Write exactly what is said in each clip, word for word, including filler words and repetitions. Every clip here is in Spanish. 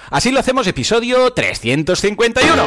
Así lo hacemos, episodio trescientos cincuenta y uno.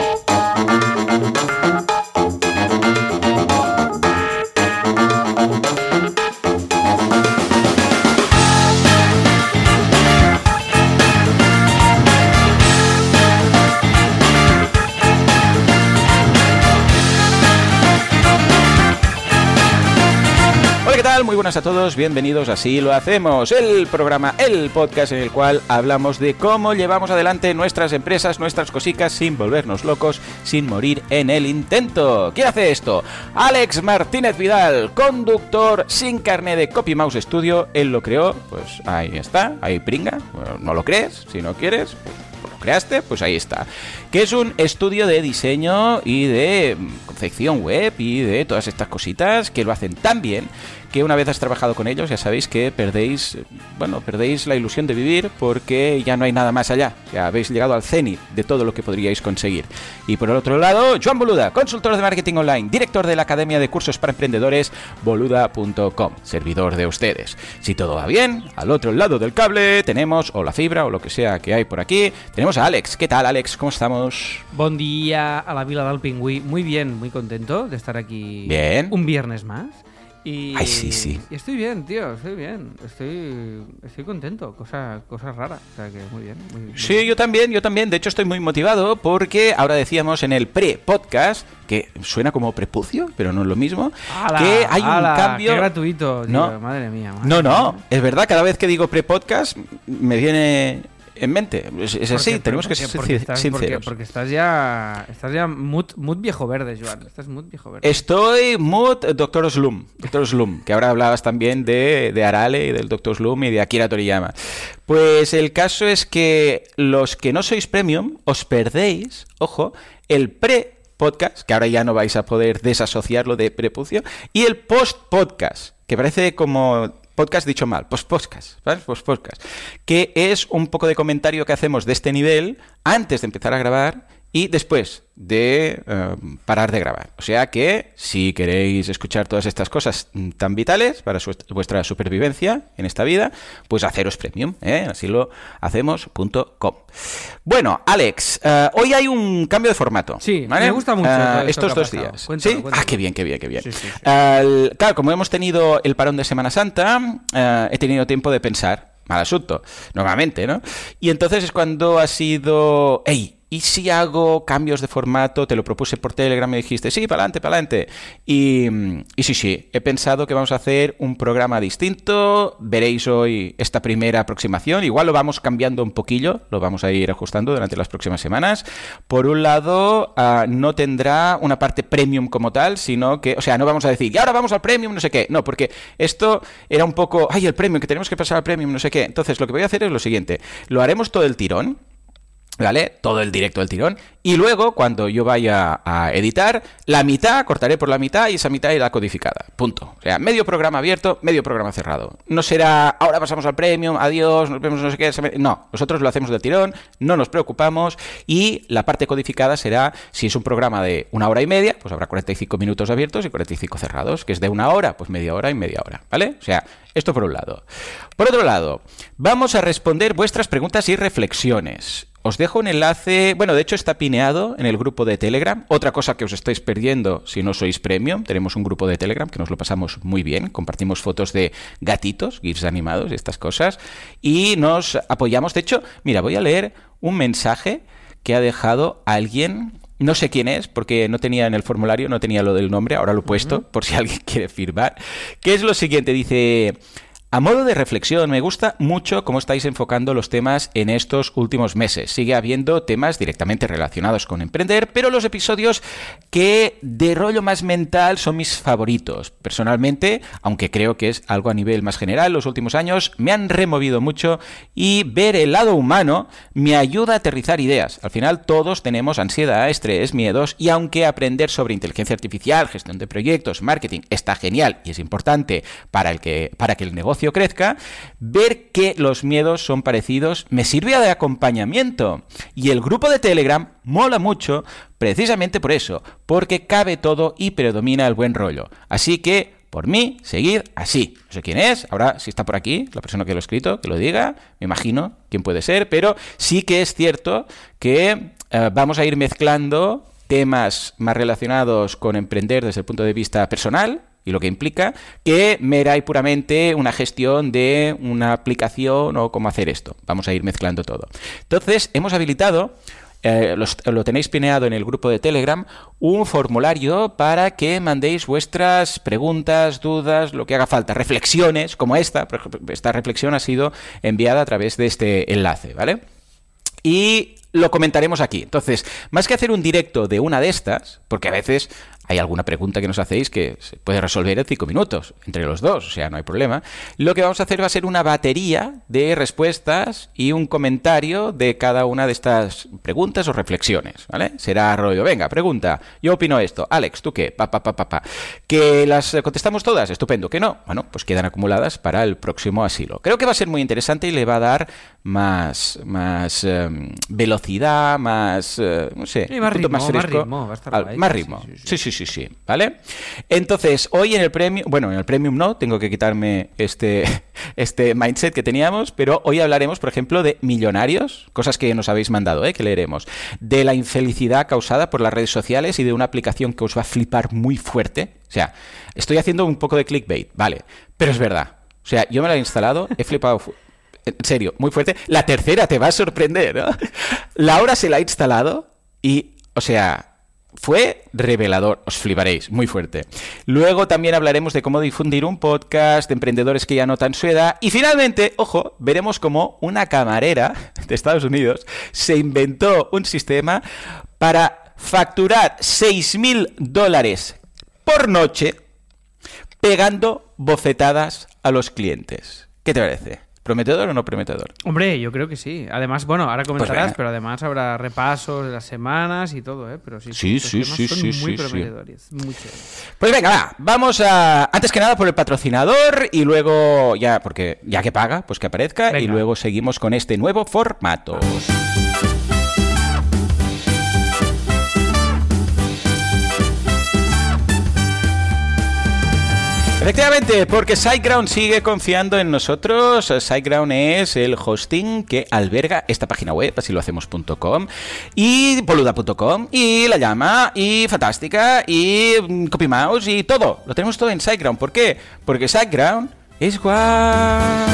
¿Qué tal? Muy buenas a todos, bienvenidos a Así lo hacemos, el programa, el podcast en el cual hablamos de cómo llevamos adelante nuestras empresas, nuestras cositas, sin volvernos locos, sin morir en el intento. ¿Quién hace esto? Alex Martínez Vidal, conductor sin carné de Copy Mouse Studio. Él lo creó, pues ahí está, ahí pringa. Bueno, no lo crees, si no quieres, pues lo creaste, pues ahí está. Que es un estudio de diseño y de confección web y de todas estas cositas que lo hacen tan bien que una vez has trabajado con ellos ya sabéis que perdéis, bueno, perdéis la ilusión de vivir porque ya no hay nada más allá. Ya habéis llegado al cenit de todo lo que podríais conseguir. Y por el otro lado, Joan Boluda, consultor de marketing online, director de la Academia de Cursos para Emprendedores, boluda punto com, servidor de ustedes. Si todo va bien, al otro lado del cable tenemos, o la fibra, o lo que sea que hay por aquí, tenemos a Alex. ¿Qué tal, Alex? ¿Cómo estamos? Buen día a la Vila del Pingüí. Muy bien, muy contento de estar aquí. Bien. Un viernes más. Y, Ay, sí, sí. Y estoy bien, tío, estoy bien. Estoy estoy contento, cosa, cosa rara. O sea que muy bien. Muy, muy sí, bien. yo también, yo también. De hecho, estoy muy motivado porque ahora decíamos en el pre-podcast, que suena como prepucio, pero no es lo mismo, ¡Hala, que hay un hala, cambio... qué gratuito, tío, no, madre mía. Madre no, no, mía. es verdad, cada vez que digo pre-podcast me viene... en mente, es, es así, Porque, tenemos que porque, ser porque estás, sinceros. Porque, porque estás ya estás ya mood, mood viejo verde, Joan. Estás mood viejo verde. Estoy mood doctor Slum, doctor Slum, que ahora hablabas también de, de Arale y del doctor Slum y de Akira Toriyama. Pues el caso es que los que no sois premium os perdéis, ojo, el pre podcast, que ahora ya no vais a poder desasociarlo de prepucio, y el post-podcast, que parece como... podcast dicho mal, post-podcast, ¿vale? Post-podcast, que es un poco de comentario que hacemos de este nivel antes de empezar a grabar y después de uh, parar de grabar. O sea que si queréis escuchar todas estas cosas tan vitales para su, vuestra supervivencia en esta vida, pues haceros premium, ¿eh? Así lo hacemos punto com. Bueno, Alex, uh, hoy hay un cambio de formato. Sí, ¿vale? me gusta mucho uh, estos dos pasado. días. Cuéntalo, ¿Sí? cuéntalo. Ah, qué bien, qué bien, qué bien. Sí, sí, sí. Uh, claro, como hemos tenido el parón de Semana Santa, uh, he tenido tiempo de pensar, mal asunto, normalmente, ¿no? Y entonces es cuando ha sido, hey, ¿y si hago cambios de formato? Te lo propuse por Telegram y me dijiste, sí, para adelante, para adelante. Y, y sí, sí, he pensado que vamos a hacer un programa distinto. Veréis hoy esta primera aproximación. Igual lo vamos cambiando un poquillo, lo vamos a ir ajustando durante las próximas semanas. Por un lado, uh, no tendrá una parte premium como tal, sino que, o sea, no vamos a decir, y ahora vamos al premium, no sé qué. No, porque esto era un poco, ay, el premium, que tenemos que pasar al premium, no sé qué. Entonces, lo que voy a hacer es lo siguiente. Lo haremos todo el tirón. ¿Vale? Todo el directo del tirón. Y luego, cuando yo vaya a editar, la mitad, cortaré por la mitad y esa mitad irá codificada. Punto. O sea, medio programa abierto, medio programa cerrado. No será, ahora pasamos al premium, adiós, nos vemos no sé qué. No, nosotros lo hacemos del tirón, no nos preocupamos y la parte codificada será, si es un programa de una hora y media, pues habrá cuarenta y cinco minutos abiertos y cuarenta y cinco cerrados. Que es de una hora, pues media hora y media hora. ¿Vale? O sea, esto por un lado. Por otro lado, vamos a responder vuestras preguntas y reflexiones. Os dejo un enlace, bueno, de hecho está pineado en el grupo de Telegram. Otra cosa que os estáis perdiendo si no sois premium, tenemos un grupo de Telegram que nos lo pasamos muy bien. Compartimos fotos de gatitos, gifs animados y estas cosas. Y nos apoyamos. De hecho, mira, voy a leer un mensaje que ha dejado alguien... No sé quién es, porque no tenía en el formulario, no tenía lo del nombre, ahora lo he puesto, uh-huh. por si alguien quiere firmar. Que es lo siguiente, dice... A modo de reflexión, me gusta mucho cómo estáis enfocando los temas en estos últimos meses. Sigue habiendo temas directamente relacionados con emprender, pero los episodios que de rollo más mental son mis favoritos. Personalmente, aunque creo que es algo a nivel más general, los últimos años me han removido mucho y ver el lado humano me ayuda a aterrizar ideas. Al final todos tenemos ansiedad, estrés, miedos y aunque aprender sobre inteligencia artificial, gestión de proyectos, marketing está genial y es importante para, el que, para que el negocio crezca, ver que los miedos son parecidos me sirve de acompañamiento. Y el grupo de Telegram mola mucho precisamente por eso, porque cabe todo y predomina el buen rollo. Así que Por mí, seguid así. No sé quién es, ahora si está por aquí, la persona que lo ha escrito, que lo diga, me imagino quién puede ser, pero sí que es cierto que eh, vamos a ir mezclando temas más relacionados con emprender desde el punto de vista personal y lo que implica, que mera y puramente una gestión de una aplicación o cómo hacer esto. Vamos a ir mezclando todo. Entonces, hemos habilitado, eh, los, lo tenéis pineado en el grupo de Telegram, un formulario para que mandéis vuestras preguntas, dudas, lo que haga falta, reflexiones como esta. Por ejemplo, esta reflexión ha sido enviada a través de este enlace, ¿vale? Y lo comentaremos aquí. Entonces, más que hacer un directo de una de estas, porque a veces hay alguna pregunta que nos hacéis que se puede resolver en cinco minutos entre los dos, o sea, no hay problema. Lo que vamos a hacer va a ser una batería de respuestas y un comentario de cada una de estas preguntas o reflexiones, ¿vale? Será rollo, venga, pregunta, yo opino esto, Alex, ¿tú qué? Pa, pa, pa, pa, pa. ¿Que las contestamos todas? Estupendo, ¿que no? Bueno, pues quedan acumuladas para el próximo asilo. Creo que va a ser muy interesante y le va a dar más, más um, velocidad, más, uh, no sé, sí, más, un ritmo, más fresco. Más ritmo, va a estar al, más ritmo. Sí, sí, sí. Sí, sí, sí, ¿vale? Entonces, hoy en el Premium, bueno, en el Premium no, tengo que quitarme este, este mindset que teníamos, pero hoy hablaremos, por ejemplo, de millonarios, cosas que nos habéis mandado, ¿eh? Que leeremos, de la infelicidad causada por las redes sociales y de una aplicación que os va a flipar muy fuerte. O sea, estoy haciendo un poco de clickbait, vale, pero es verdad. O sea, yo me la he instalado, he flipado... Fu- en serio, muy fuerte. La tercera te va a sorprender, ¿no? Laura se la ha instalado y, o sea... Fue revelador, os fliparéis, muy fuerte. Luego también hablaremos de cómo difundir un podcast, de emprendedores que ya notan su edad. Y finalmente, ojo, veremos cómo una camarera de Estados Unidos se inventó un sistema para facturar seis mil dólares por noche pegando bofetadas a los clientes. ¿Qué te parece? ¿Prometedor o no prometedor? Hombre, yo creo que sí. Además, bueno, ahora comentarás, Pues pero además habrá repasos de las semanas y todo, ¿eh? Pero sí, Sí, estos sí, temas sí, son sí, muy sí, sí. prometedores, muy chéveres. Pues venga, va, vamos a... Antes que nada por el patrocinador y luego ya, porque ya que paga, pues que aparezca. Venga. Y luego seguimos con este nuevo formato. Efectivamente, porque SiteGround sigue confiando en nosotros. SiteGround es el hosting que alberga esta página web, así lo hacemos punto com, y boluda punto com, y La Llama, y Fantástica, y mm, CopyMouse, y todo. Lo tenemos todo en SiteGround. ¿Por qué? Porque SiteGround es guay.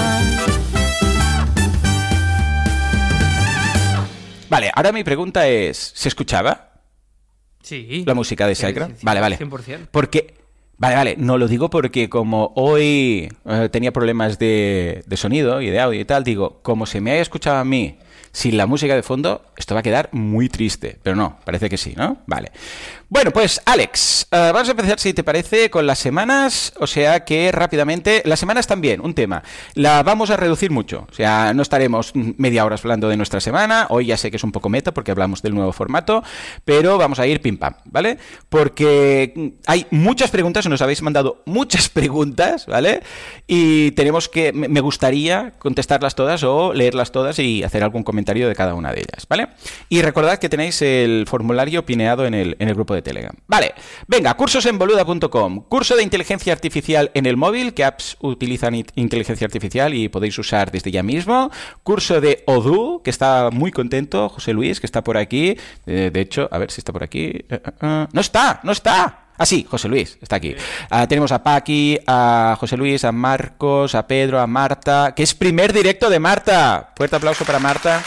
Vale, ahora mi pregunta es, ¿se escuchaba Sí. la música de Sí, SiteGround? sí, sí, Vale, vale. cien por ciento. Porque... Vale, vale, no lo digo porque como hoy eh, tenía problemas de, de sonido y de audio y tal, digo, como se me haya escuchado a mí sin la música de fondo, esto va a quedar muy triste. Pero no, parece que sí, ¿no? Vale. Bueno, pues Alex, uh, vamos a empezar, si te parece, con las semanas. O sea que rápidamente, las semanas también, un tema. La vamos a reducir mucho. O sea, no estaremos media hora hablando de nuestra semana. Hoy ya sé que es un poco meta porque hablamos del nuevo formato, pero vamos a ir pim pam, ¿vale? Porque hay muchas preguntas, nos habéis mandado muchas preguntas, ¿vale? Y tenemos que, me gustaría contestarlas todas o leerlas todas y hacer algún comentario de cada una de ellas, ¿vale? Y recordad que tenéis el formulario pineado en el, en el grupo de Telegram. Vale, venga, cursos en boluda punto com, curso de inteligencia artificial en el móvil, ¿qué apps utilizan inteligencia artificial y podéis usar desde ya mismo? Curso de Odoo, que está muy contento, José Luis, que está por aquí, eh, de hecho, a ver si está por aquí, uh, uh, uh. no está, no está. Ah, sí, José Luis, está aquí. Uh, tenemos a Paqui, a José Luis, a Marcos, a Pedro, a Marta, que es primer directo de Marta. Fuerte aplauso para Marta.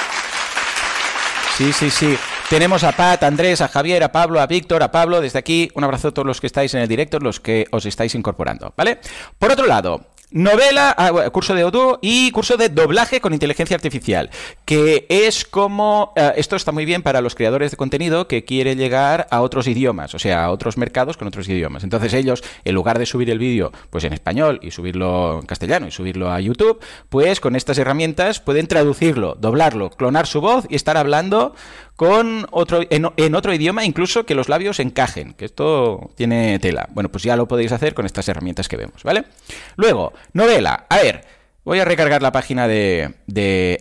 Sí, sí, sí. Tenemos a Pat, a Andrés, a Javier, a Pablo, a Víctor, a Pablo. Desde aquí, un abrazo a todos los que estáis en el directo, los que os estáis incorporando, ¿vale? Por otro lado, novela, ah, bueno, curso de Odoo y curso de doblaje con inteligencia artificial, que es como... Uh, esto está muy bien para los creadores de contenido que quieren llegar a otros idiomas, o sea, a otros mercados con otros idiomas. Entonces ellos, en lugar de subir el vídeo pues en español y subirlo en castellano y subirlo a YouTube, pues con estas herramientas pueden traducirlo, doblarlo, clonar su voz y estar hablando con otro en, en otro idioma, incluso que los labios encajen, que esto tiene tela. Bueno, pues ya lo podéis hacer con estas herramientas que vemos, ¿vale? Luego, novela. A ver, voy a recargar la página de, de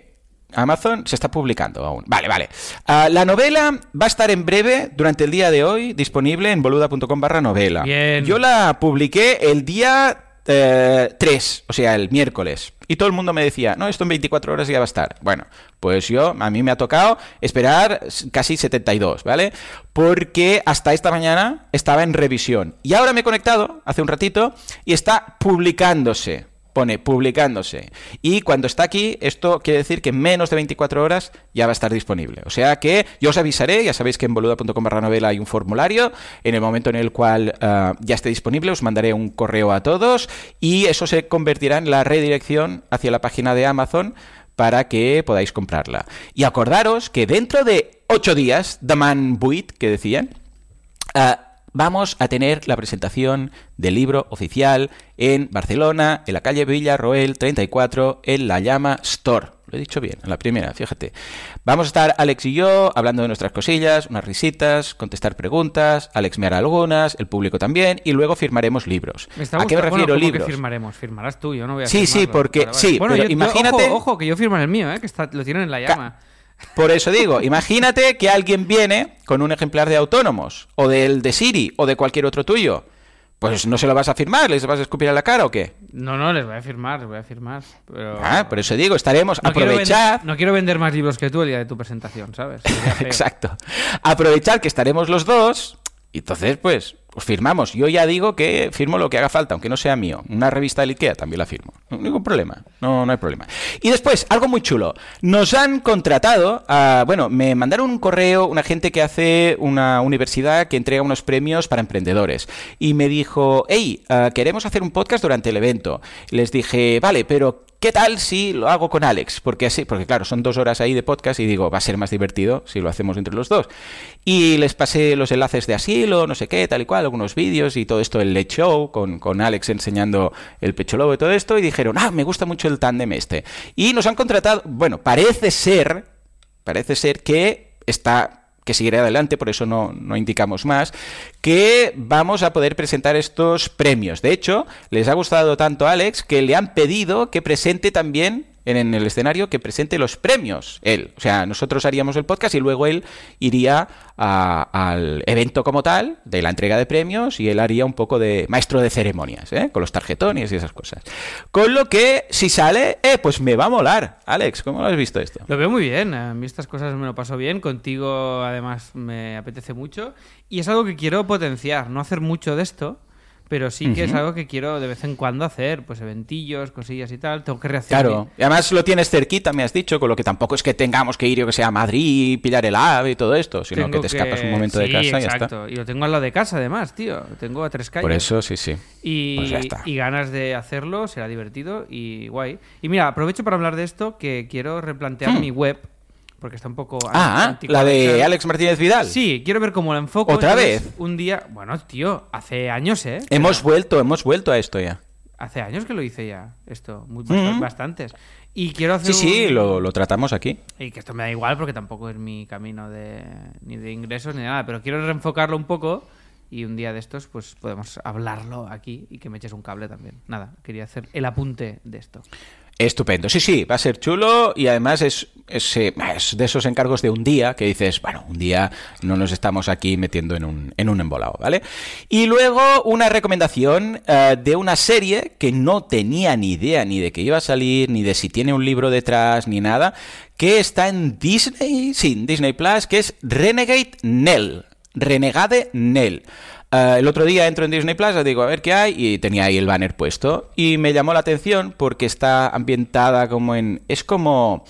Amazon se está publicando aún. Vale, vale. Uh, la novela va a estar en breve, durante el día de hoy, disponible en boluda.com barra novela. Bien. Yo la publiqué el día eh, tres, o sea, el miércoles. Y todo el mundo me decía, no, esto en veinticuatro horas ya va a estar. Bueno, pues yo, a mí me ha tocado esperar casi setenta y dos, ¿vale? Porque hasta esta mañana estaba en revisión. Y ahora me he conectado, hace un ratito, y está publicándose. Pone publicándose. Y cuando está aquí, esto quiere decir que en menos de veinticuatro horas ya va a estar disponible. O sea que yo os avisaré, ya sabéis que en boluda.com barra novela hay un formulario. En el momento en el cual uh, ya esté disponible, os mandaré un correo a todos y eso se convertirá en la redirección hacia la página de Amazon para que podáis comprarla. Y acordaros que dentro de ocho días, Daman Buit, que decían, uh, vamos a tener la presentación del libro oficial en Barcelona, en la calle Villarroel treinta y cuatro, en La Llama Store. Lo he dicho bien, en la primera, fíjate. Vamos a estar Alex y yo hablando de nuestras cosillas, unas risitas, contestar preguntas, Alex me hará algunas, el público también, y luego firmaremos libros. ¿A qué me refiero bueno, libros? Que firmaremos, firmarás tú, yo no voy a Sí, firmarlo. sí, porque... Vale, vale. Sí, bueno, pero yo, imagínate... Ojo, ojo, que yo firmo en el mío, ¿eh? Que está, lo tienen en La Llama. Ca... Por eso digo, imagínate que alguien viene con un ejemplar de Autónomos, o del de Siri, o de cualquier otro tuyo. Pues no se lo vas a firmar, ¿les vas a escupir a la cara o qué? No, no, les voy a firmar, les voy a firmar. Pero... Ah, por eso digo, estaremos, no aprovechar... Quiero vender, no quiero vender más libros que tú el día de tu presentación, ¿sabes? Exacto. Aprovechar que estaremos los dos, y entonces, pues, os firmamos. Yo ya digo que firmo lo que haga falta, aunque no sea mío. Una revista del IKEA también la firmo. No hay ningún problema. No, no hay problema. Y después, algo muy chulo. Nos han contratado, a, bueno, me mandaron un correo una gente que hace una universidad que entrega unos premios para emprendedores. Y me dijo, hey, uh, queremos hacer un podcast durante el evento. Les dije, vale, pero... ¿qué tal si lo hago con Alex? Porque así, porque claro, son dos horas ahí de podcast y digo, va a ser más divertido si lo hacemos entre los dos. Y les pasé los enlaces de Asilo, no sé qué, tal y cual, algunos vídeos y todo esto, el Late Show, con, con Alex enseñando el pecho lobo y todo esto, y dijeron, ah, me gusta mucho el tándem este. Y nos han contratado, bueno, parece ser, parece ser que está... que seguirá adelante, por eso no, no indicamos más, que vamos a poder presentar estos premios. De hecho, les ha gustado tanto a Alex que le han pedido que presente también en, en el escenario, que presente los premios él. O sea, nosotros haríamos el podcast y luego él iría a, al evento como tal, de la entrega de premios, y él haría un poco de maestro de ceremonias, ¿eh? Con los tarjetones y esas cosas. Con lo que, si sale, eh, pues me va a molar. Alex, ¿cómo lo has visto esto? Lo veo muy bien. A mí estas cosas me lo paso bien. Contigo, además, me apetece mucho. Y es algo que quiero potenciar. No hacer mucho de esto, pero sí que uh-huh. es algo que quiero de vez en cuando hacer. Pues eventillos, cosillas y tal. Tengo que reaccionar. Claro. Y además lo tienes cerquita, me has dicho, con lo que tampoco es que tengamos que ir, yo que sé, a Madrid, pillar el AVE y todo esto, sino tengo que te escapas que... un momento sí, de casa y exacto. ya está. Y lo tengo al lado de casa, además, tío. Lo tengo a tres calles. Por eso, sí, sí. Y, pues ya está. y ganas de hacerlo, será divertido y guay. Y mira, aprovecho para hablar de esto, que quiero replantear hmm. mi web, porque está un poco... Ah, la de Alex Martínez Vidal. Sí, quiero ver cómo la enfoco. ¿Otra Entonces, vez? Un día... Bueno, tío, hace años, ¿eh? Hemos Pero... vuelto, hemos vuelto a esto ya. Hace años que lo hice ya, esto. Muy, mm-hmm. Bastantes. Y quiero hacer Sí, sí, un... lo, lo tratamos aquí. Y que esto me da igual porque tampoco es mi camino de ni de ingresos ni de nada. Pero quiero reenfocarlo un poco y un día de estos pues podemos hablarlo aquí y que me eches un cable también. Nada, quería hacer el apunte de esto. Estupendo. Sí, sí, va a ser chulo y además es, es, es de esos encargos de un día que dices, bueno, un día no nos estamos aquí metiendo en un, en un embolado, ¿vale? Y luego una recomendación uh, de una serie que no tenía ni idea ni de que iba a salir, ni de si tiene un libro detrás, ni nada, que está en Disney, sí, en Disney Plus, que es Renegade Nell. Renegade Nell. Uh, el otro día entro en Disney Plus, digo, a ver qué hay, y tenía ahí el banner puesto. Y me llamó la atención porque está ambientada como en... Es como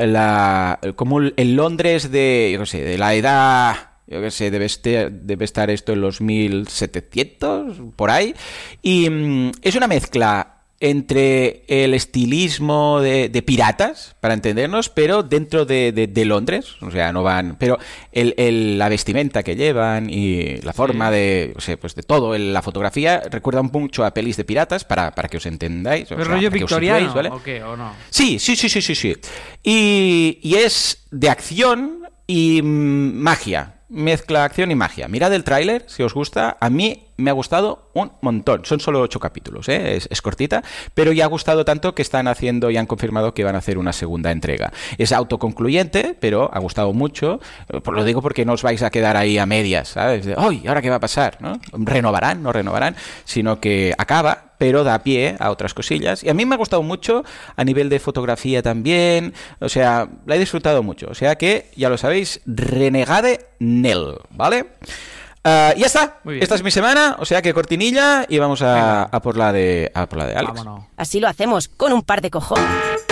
la como el Londres de, yo qué sé, de la edad... Yo qué sé, debe estar, debe estar esto en los mil setecientos, por ahí. Y mm, es una mezcla entre el estilismo de, de piratas, para entendernos, pero dentro de, de, de Londres, o sea, no van... Pero el, el, la vestimenta que llevan y la forma sí. de... O sea, pues de todo, el, la fotografía recuerda mucho a pelis de piratas, para, para que os entendáis. ¿Pero o sea, rollo victoriano situéis, ¿vale? o qué, o no? Sí, sí, sí, sí, sí, sí. Y, y es de acción y mmm, magia. mezcla acción y magia. Mirad el tráiler, si os gusta. A mí me ha gustado un montón. Son solo ocho capítulos, ¿eh? es, es cortita, pero ya ha gustado tanto que están haciendo y han confirmado que van a hacer una segunda entrega. Es autoconcluyente, pero ha gustado mucho. Pues lo digo porque no os vais a quedar ahí a medias, ¿sabes? De, ¡ay! ¿Ahora qué va a pasar? ¿No? ¿Renovarán? ¿No renovarán? Sino que acaba, pero da pie a otras cosillas. Y a mí me ha gustado mucho a nivel de fotografía también. O sea, la he disfrutado mucho. O sea que, ya lo sabéis, Renegade Nel, ¿vale? Uh, ya está, esta es mi semana, o sea que cortinilla y vamos a, a por la de a por la de Alex. Vámonos. Así lo hacemos, con un par de cojones.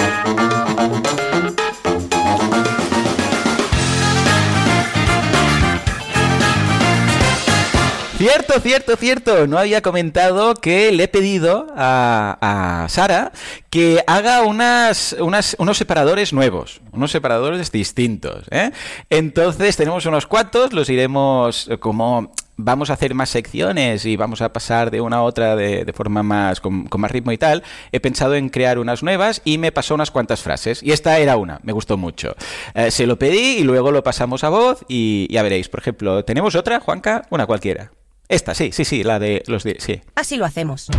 Cierto, cierto, cierto. No había comentado que le he pedido a, a Sara que haga unas, unas, unos separadores nuevos, unos separadores distintos, ¿eh? Entonces tenemos unos cuantos, los iremos como... Vamos a hacer más secciones y vamos a pasar de una a otra de, de forma más con, con más ritmo y tal. He pensado en crear unas nuevas y me pasó unas cuantas frases. Y esta era una, me gustó mucho. Eh, se lo pedí y luego lo pasamos a voz y ya veréis. Por ejemplo, ¿tenemos otra, Juanca? Una cualquiera. Esta, sí, sí, sí, la de los... De, sí. Así lo hacemos.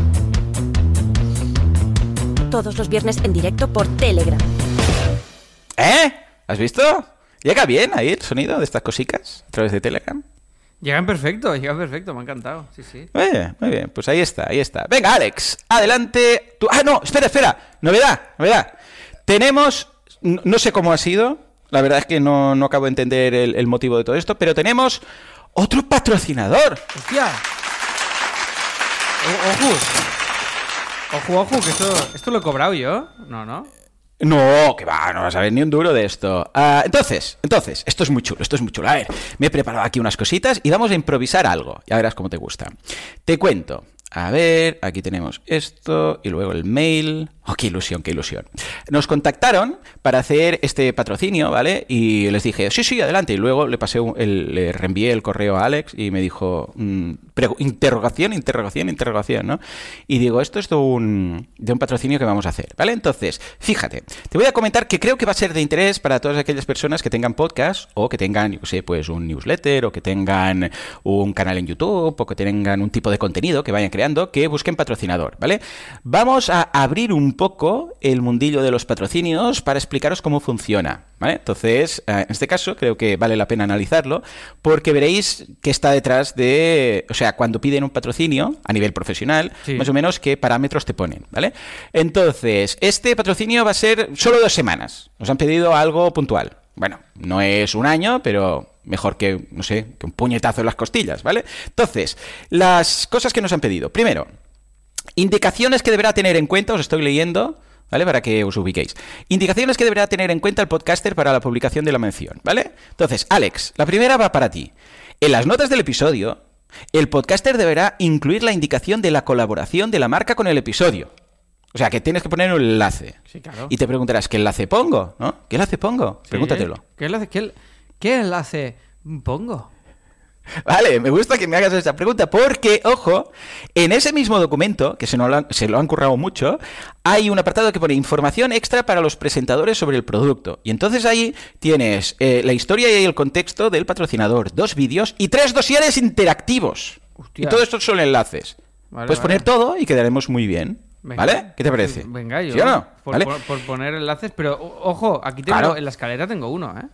Todos los viernes en directo por Telegram. ¿Eh? ¿Has visto? Llega bien ahí el sonido de estas cositas a través de Telegram. Llegan perfecto, llegan perfecto, me ha encantado. Sí, sí. Muy bien, muy bien, pues ahí está, ahí está. Venga, Alex, adelante. Tú... Ah, no, espera, espera. Novedad, novedad. Tenemos, no, no sé cómo ha sido, la verdad es que no, no acabo de entender el, el motivo de todo esto, pero tenemos otro patrocinador. ¡Hostia! ¡Ojo! Ojo, ojo, que esto, esto lo he cobrado yo. No, no. No, que va, no vas a ver ni un duro de esto. Uh, entonces, entonces, esto es muy chulo, esto es muy chulo. A ver, me he preparado aquí unas cositas y vamos a improvisar algo. Ya verás cómo te gusta. Te cuento. A ver, aquí tenemos esto y luego el mail. ¡Oh, qué ilusión, qué ilusión! Nos contactaron para hacer este patrocinio, ¿vale? Y les dije, sí, sí, adelante. Y luego le pasé un, el, le reenvié el correo a Alex y me dijo, mmm, interrogación, interrogación, interrogación, ¿no? Y digo, esto es de un, de un patrocinio que vamos a hacer, ¿vale? Entonces, fíjate, te voy a comentar que creo que va a ser de interés para todas aquellas personas que tengan podcast o que tengan, yo sé, pues un newsletter o que tengan un canal en YouTube o que tengan un tipo de contenido que vayan creando, que busquen patrocinador, ¿vale? Vamos a abrir un poco el mundillo de los patrocinios para explicaros cómo funciona, ¿vale? Entonces, en este caso creo que vale la pena analizarlo porque veréis que está detrás de, o sea, cuando piden un patrocinio a nivel profesional, sí, más o menos qué parámetros te ponen, ¿vale? Entonces, este patrocinio va a ser solo dos semanas. Nos han pedido algo puntual. Bueno, no es un año, pero mejor que, no sé, que un puñetazo en las costillas, ¿vale? Entonces, las cosas que nos han pedido. Primero, indicaciones que deberá tener en cuenta, os estoy leyendo, ¿vale? Para que os ubiquéis. Indicaciones que deberá tener en cuenta el podcaster para la publicación de la mención, ¿vale? Entonces, Alex, la primera va para ti. En las notas del episodio, el podcaster deberá incluir la indicación de la colaboración de la marca con el episodio. O sea, que tienes que poner un enlace. Sí, claro. Y te preguntarás, ¿qué enlace pongo? ¿No? ¿Qué enlace pongo? Sí, Pregúntatelo. ¿Qué enlace, qué, qué enlace pongo? Vale, me gusta que me hagas esa pregunta porque, ojo, en ese mismo documento, que se, no lo, han, se lo han currado mucho, hay un apartado que pone información extra para los presentadores sobre el producto. Y entonces ahí tienes eh, la historia y el contexto del patrocinador, dos vídeos y tres dosieres interactivos. Hostia. Y todo esto son enlaces. Vale, Puedes vale. poner todo y quedaremos muy bien. Venga, ¿vale? ¿Qué te parece? Venga, yo. ¿Sí o no? Por, ¿Vale? por, por poner enlaces, pero ojo, aquí tengo, claro, en la escalera tengo uno, ¿eh?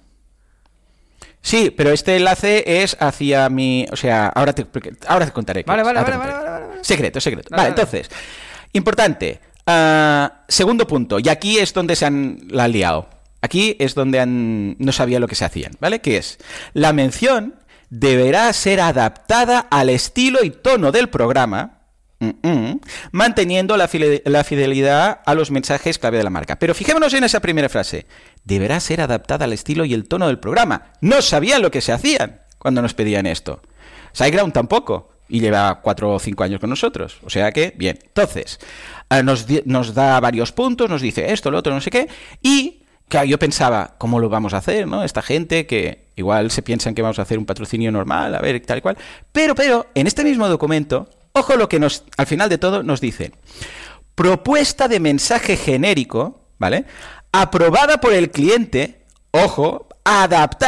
Sí, pero este enlace es hacia mi... O sea, ahora te, ahora te contaré. Vale, vale, vale, vale, vale, vale, vale. Secreto, secreto. Vale, vale, entonces, importante. Uh, segundo punto, y aquí es donde se han la han liado. Aquí es donde han, no sabía lo que se hacían, ¿vale? Que es, la mención deberá ser adaptada al estilo y tono del programa, Mm-mm, manteniendo la, fide- la fidelidad a los mensajes clave de la marca. Pero fijémonos en esa primera frase. Deberá ser adaptada al estilo y el tono del programa. No sabían lo que se hacían cuando nos pedían esto. SiteGround tampoco. Y lleva cuatro o cinco años con nosotros. O sea que, bien. Entonces, eh, nos, di- nos da varios puntos, nos dice esto, lo otro, no sé qué. Y, claro, yo pensaba, ¿cómo lo vamos a hacer, no? Esta gente que igual se piensan que vamos a hacer un patrocinio normal, a ver, tal y cual. Pero, pero, en este mismo documento... Ojo lo que nos, al final de todo nos dice. Propuesta de mensaje genérico, ¿vale? Aprobada por el cliente, ojo, a adaptar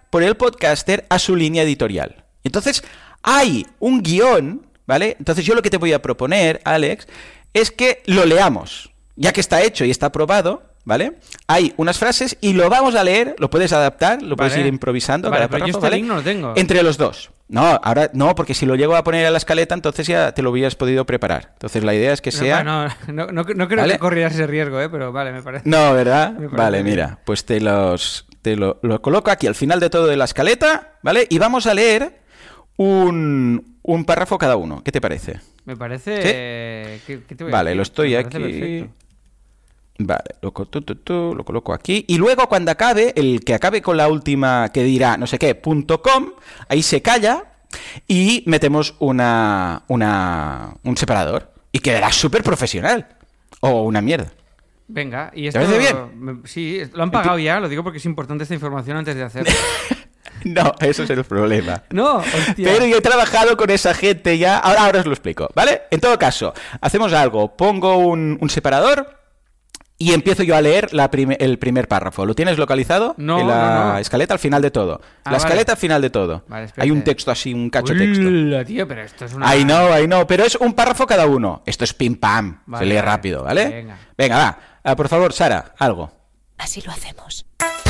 por el podcaster a su línea editorial. Entonces, hay un guión, ¿vale? Entonces yo lo que te voy a proponer, Alex, es que lo leamos, ya que está hecho y está aprobado, ¿vale? Hay unas frases y lo vamos a leer, lo puedes adaptar, lo puedes Vale. ir improvisando. Vale, cada pero yo párrafo, este ¿vale? link no lo tengo. Entre los dos. No, ahora no, porque si lo llego a poner a la escaleta, entonces ya te lo hubieras podido preparar. Entonces la idea es que sea... No, no, no, no, no creo ¿Vale? que corrieras ese riesgo, ¿eh? Pero vale, me parece. No, ¿verdad? Me parece Vale, bien. mira, pues te los te lo, lo coloco aquí al final de todo de la escaleta, ¿vale? Y vamos a leer un, un párrafo cada uno. ¿Qué te parece? Me parece... ¿Sí? eh, ¿qué- qué te voy a Vale, decir? lo estoy Me aquí. parece perfecto. Vale, lo, co- tu, tu, tu, lo coloco aquí. Y luego cuando acabe, el que acabe con la última que dirá no sé qué, punto com, ahí se calla y metemos una, una un separador. Y quedará súper profesional. O una mierda. Venga, y ¿Te esto... parece bien? me- sí, lo han pagado ya, lo digo porque es importante esta información antes de hacerlo. No, eso es el problema. No, hostia. Pero yo he trabajado con esa gente ya. Ahora, ahora os lo explico, ¿vale? En todo caso, hacemos algo. Pongo un, un separador y empiezo yo a leer la prime- el primer párrafo. ¿Lo tienes localizado? No, En la no, no. escaleta al final de todo. Ah, la vale. escaleta al final de todo. Vale, espérate. Hay un texto así, un cacho texto. Uy, tío, pero esto es una... Ahí no, ahí no. Pero es un párrafo cada uno. Esto es pim pam. Vale, Se lee vale. rápido, ¿vale? Venga. Venga, va. Ah, por favor, Sara, algo. Así lo hacemos.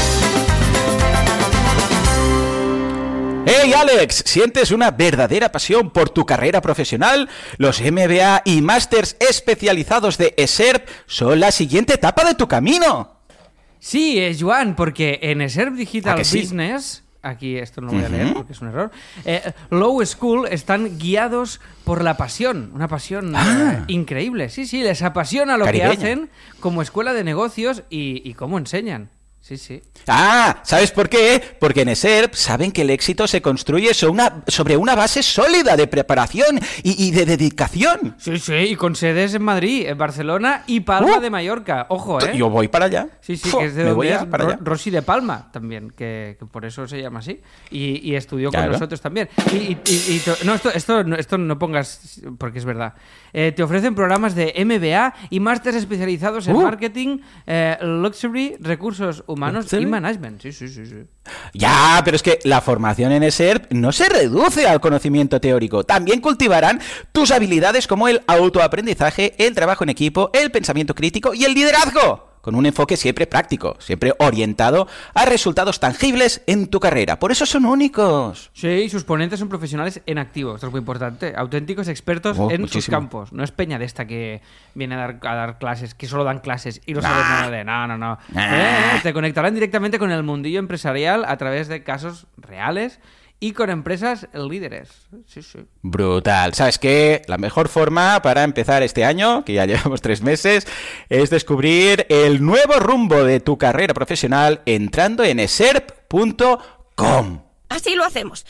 ¡Hey Alex! ¿Sientes una verdadera pasión por tu carrera profesional? Los M B A y másters especializados de ESERP son la siguiente etapa de tu camino. Sí, es Joan, porque en ESERP Digital ¿A que sí? Business, aquí esto no lo voy a Ujú. leer porque es un error, eh, Low School están guiados por la pasión, una pasión Ah. eh, increíble. Sí, sí, les apasiona lo Caribeña. que hacen como escuela de negocios y, y cómo enseñan. Sí, sí. Ah, ¿sabes por qué? Porque en ESERP saben que el éxito se construye sobre una, sobre una base sólida de preparación y, y de dedicación. Sí, sí, y con sedes en Madrid, en Barcelona y Palma Uh. de Mallorca. Ojo, ¿eh? Yo voy para allá. Sí, sí, Fu, que es de me donde voy a- es para Ro- allá. Rosy de Palma también, que, que por eso se llama así. Y, y estudió con Claro. nosotros también. Y, y- y- y to- no, esto, esto, no- esto no pongas, porque es verdad. Eh, te ofrecen programas de M B A y másteres especializados en Uh. marketing, eh, luxury, recursos humanos Luxury. y management. Sí, sí, sí, sí. Ya, pero es que la formación en ESERP no se reduce al conocimiento teórico. También cultivarán tus habilidades como el autoaprendizaje, el trabajo en equipo, el pensamiento crítico y el liderazgo. Con un enfoque siempre práctico, siempre orientado a resultados tangibles en tu carrera. Por eso son únicos. Sí, y sus ponentes son profesionales en activo, esto es muy importante. Auténticos expertos Oh, en sus muchísimo. campos. No es peña de esta que viene a dar, a dar clases, que solo dan clases y no Nah. saben nada de... No, no, no. Nah. Eh, eh, te conectarán directamente con el mundillo empresarial a través de casos reales y con empresas líderes. Sí, sí. Brutal. ¿Sabes qué? La mejor forma para empezar este año, que ya llevamos tres meses, es descubrir el nuevo rumbo de tu carrera profesional entrando en eserp punto com. Así lo hacemos.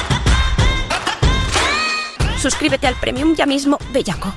Suscríbete al Premium ya mismo, bellaco.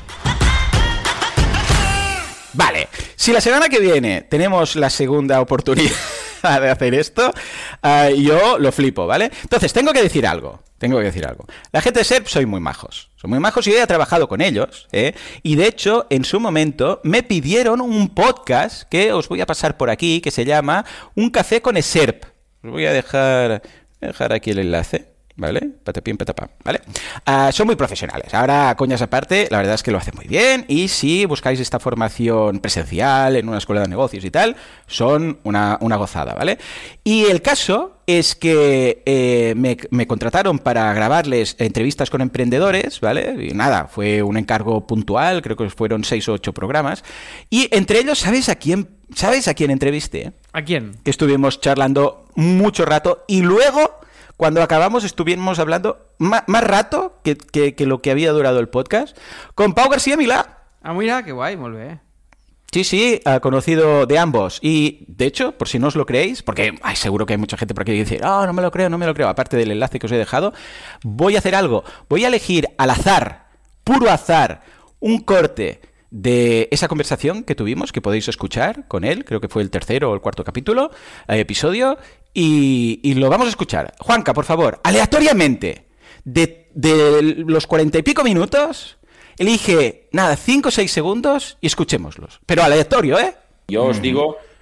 Vale, si la semana que viene tenemos la segunda oportunidad de hacer esto, uh, yo lo flipo, ¿vale? Entonces, tengo que decir algo, tengo que decir algo. La gente de SERP soy muy majos, son muy majos y yo he trabajado con ellos, ¿eh? Y de hecho, en su momento, me pidieron un podcast que os voy a pasar por aquí, que se llama Un Café con ESERP. Os voy a dejar, voy a dejar aquí el enlace. ¿Vale? Patapín, patapam, ¿vale? Uh, son muy profesionales. Ahora, coñas aparte, la verdad es que lo hacen muy bien. Y si buscáis esta formación presencial en una escuela de negocios y tal, son una, una gozada, ¿vale? Y el caso es que eh, me, me contrataron para grabarles entrevistas con emprendedores, ¿vale? Y nada, fue un encargo puntual, creo que fueron seis o ocho programas. Y entre ellos, ¿sabes a quién, ¿sabes a quién entrevisté? ¿A quién? Que estuvimos charlando mucho rato y luego... Cuando acabamos estuvimos hablando más, más rato que, que, que lo que había durado el podcast con Pau García Milá. Ah, mira, qué guay, molt bé. Sí, sí, uh, conocido de ambos. Y, de hecho, por si no os lo creéis, porque ay, seguro que hay mucha gente por aquí que dice, oh, no me lo creo, no me lo creo, aparte del enlace que os he dejado, voy a hacer algo. Voy a elegir al azar, puro azar, un corte de esa conversación que tuvimos, que podéis escuchar con él, creo que fue el tercero o el cuarto capítulo, eh, episodio, y, y lo vamos a escuchar. Juanca, por favor, aleatoriamente, de, de los cuarenta y pico minutos, elige, nada, cinco o seis segundos y escuchémoslos. Pero aleatorio, ¿eh? Yo os digo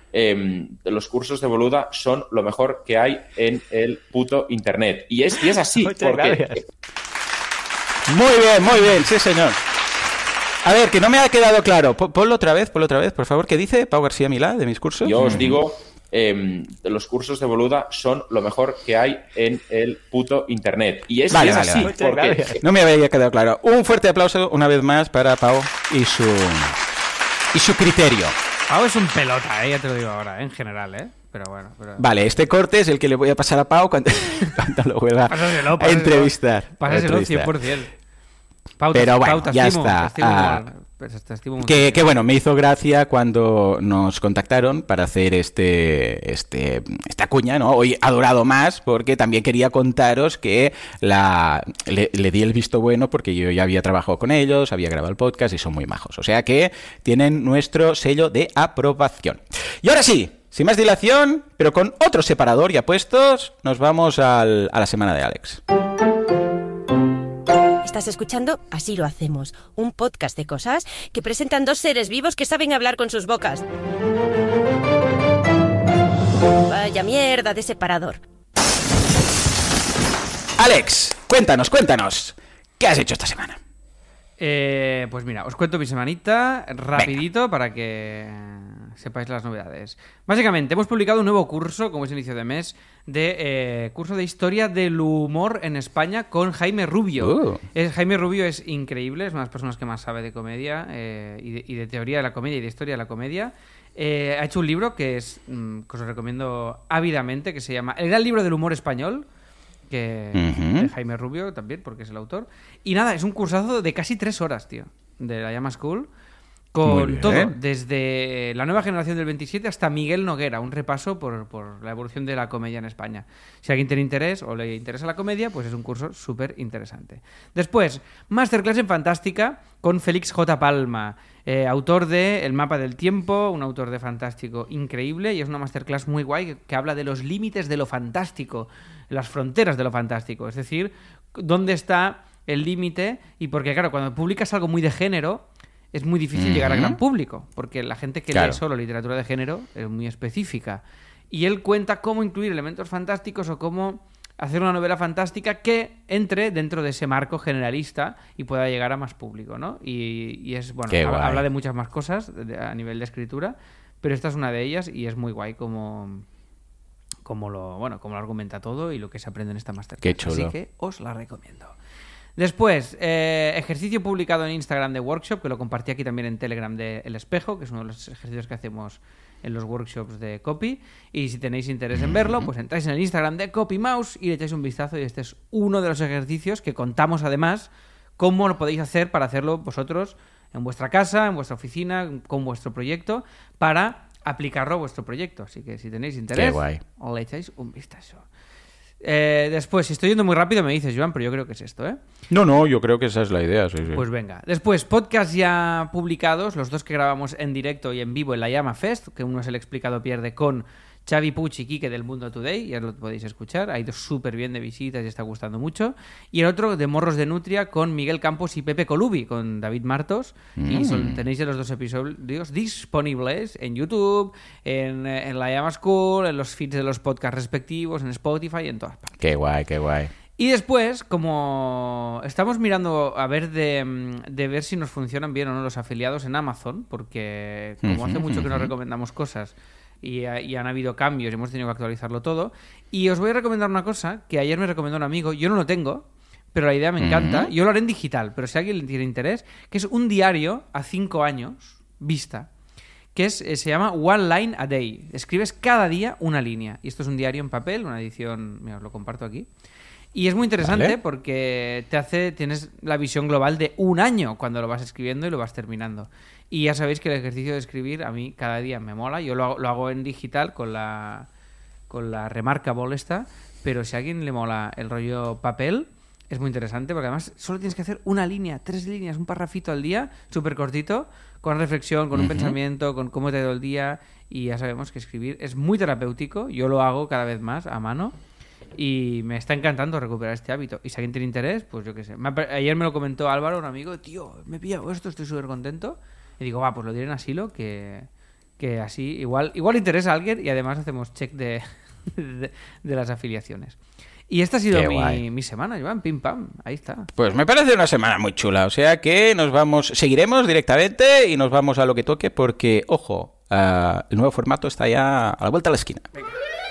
eh, los cursos de Boluda son lo mejor que hay en el puto internet. Y es, y es así. Muchas porque... gracias. Muy bien, muy bien, sí señor. A ver, que no me ha quedado claro. Ponlo otra vez, ponlo otra vez, por favor. ¿Qué dice Pau García Milá de mis cursos? Yo os digo, eh, los cursos de Boluda son lo mejor que hay en el puto internet. Y es, Vale, y es vale, así. vale. Porque... Gracias. No me había quedado claro. Un fuerte aplauso una vez más para Pau y su y su criterio. Pau es un pelota, ¿eh? Ya te lo digo ahora, ¿eh? En general, ¿eh? Pero bueno. Pero... Vale, este corte es el que le voy a pasar a Pau cuando, cuando lo vuelva Pásaselo, a pásaselo. entrevistar. Pásaselo a cien entrevistar. por ciento. Pau, Pero te- bueno, Pau, te ya estimo, está. te estimo Ah, mucho, pues te estimo mucho. Que, que bueno, me hizo gracia cuando nos contactaron para hacer este, este, esta cuña, ¿no? Hoy ha durado más porque también quería contaros que la, le, le di el visto bueno porque yo ya había trabajado con ellos, había grabado el podcast y son muy majos. O sea que tienen nuestro sello de aprobación. Y ahora sí, sin más dilación, pero con otro separador ya puestos, nos vamos al, a la semana de Alex. Estás escuchando Así lo hacemos, un podcast de cosas que presentan dos seres vivos que saben hablar con sus bocas. Vaya mierda de separador. Alex, cuéntanos, cuéntanos, ¿qué has hecho esta semana? Eh, pues mira, os cuento mi semanita rapidito para que sepáis las novedades. Básicamente, hemos publicado un nuevo curso, como es inicio de mes, de eh, curso de historia del humor en España con Jaime Rubio. Uh. Es, Jaime Rubio es increíble, es una de las personas que más sabe de comedia eh, y, de, y de teoría de la comedia y de historia de la comedia. Eh, ha hecho un libro que, es, mm, que os recomiendo ávidamente, que se llama El gran libro del humor español, que Ujú. de Jaime Rubio también, porque es el autor. Y nada, es un cursazo de casi tres horas, tío, de la Llama School, Muy con bien. todo, desde la nueva generación del veintisiete hasta Miguel Noguera, un repaso por, por la evolución de la comedia en España. Si a alguien tiene interés o le interesa la comedia, pues es un curso súper interesante. Después, Masterclass en Fantástica con Félix J. Palma, eh, autor de El mapa del tiempo, un autor de fantástico increíble, y es una masterclass muy guay que, que habla de los límites de lo fantástico, las fronteras de lo fantástico, es decir, dónde está el límite, y porque claro, cuando publicas algo muy de género, es muy difícil Ujú. llegar al gran público, porque la gente que Claro. lee solo literatura de género es muy específica. Y él cuenta cómo incluir elementos fantásticos o cómo hacer una novela fantástica que entre dentro de ese marco generalista y pueda llegar a más público, ¿no? Y, y es, bueno, Qué habla, guay. habla de muchas más cosas de- a nivel de escritura, pero esta es una de ellas y es muy guay como, como lo, bueno, como lo argumenta todo y lo que se aprende en esta masterclass. Qué chulo. Así que os la recomiendo. Después, eh, ejercicio publicado en Instagram de Workshop, que lo compartí aquí también en Telegram de El Espejo, que es uno de los ejercicios que hacemos en los workshops de Copy. Y si tenéis interés en verlo, pues entráis en el Instagram de Copy Mouse y le echáis un vistazo. Y este es uno de los ejercicios que contamos además cómo lo podéis hacer para hacerlo vosotros en vuestra casa, en vuestra oficina, con vuestro proyecto, para aplicarlo a vuestro proyecto. Así que si tenéis interés, Qué guay. le echáis un vistazo. Eh, después, si estoy yendo muy rápido me dices, Joan, pero yo creo que es esto, ¿eh? No, no, yo creo que esa es la idea, sí, sí. Pues venga. Después, podcast ya publicados, los dos que grabamos en directo y en vivo en la Llama Fest, que uno es el Explicado Pierde con Xavi Puig y Quique del Mundo Today, ya lo podéis escuchar, ha ido súper bien de visitas y está gustando mucho. Y el otro de Morros de Nutria con Miguel Campos y Pepe Colubi, con David Martos. Mm. Y son- tenéis ya los dos episodios disponibles en YouTube, en, en la Llama School, en los feeds de los podcasts respectivos, en Spotify y en todas partes. Qué guay, qué guay. Y después, como estamos mirando a ver de, mm, de ver si nos funcionan bien o no los afiliados en Amazon, porque como hace Ujú, mucho que nos ujú. recomendamos cosas y, ha- y han habido cambios y hemos tenido que actualizarlo todo, y os voy a recomendar una cosa que ayer me recomendó un amigo, yo no lo tengo, pero la idea me encanta, Ujú. yo lo haré en digital, pero si alguien le tiene interés, que es un diario a cinco años vista, que es, eh, se llama One Line a Day. Escribes cada día una línea. Y esto es un diario en papel, una edición, mira, os lo comparto aquí. Y es muy interesante Vale. porque te hace, tienes la visión global de un año cuando lo vas escribiendo y lo vas terminando. Y ya sabéis que el ejercicio de escribir a mí cada día me mola. Yo lo hago, lo hago en digital con la, con la Remarkable esta, pero si a alguien le mola el rollo papel, es muy interesante porque además solo tienes que hacer una línea, tres líneas, un parrafito al día, súper cortito, con reflexión, con un Ujú. pensamiento, con cómo te ha ido el día. Y ya sabemos que escribir es muy terapéutico. Yo lo hago cada vez más a mano. Y me está encantando recuperar este hábito. Y si alguien tiene interés, pues yo qué sé. Me ha pa- Ayer me lo comentó Álvaro, un amigo, tío, me he pillado esto, estoy súper contento. Y digo, va, pues lo diré en asilo, que, que así igual, igual interesa a alguien y además hacemos check de, de, de las afiliaciones. Y esta ha sido mi, mi semana, Joan, pim pam, ahí está. Pues me parece una semana muy chula, o sea que nos vamos, seguiremos directamente y nos vamos a lo que toque porque, ojo, uh, el nuevo formato está ya a la vuelta de la esquina. Venga.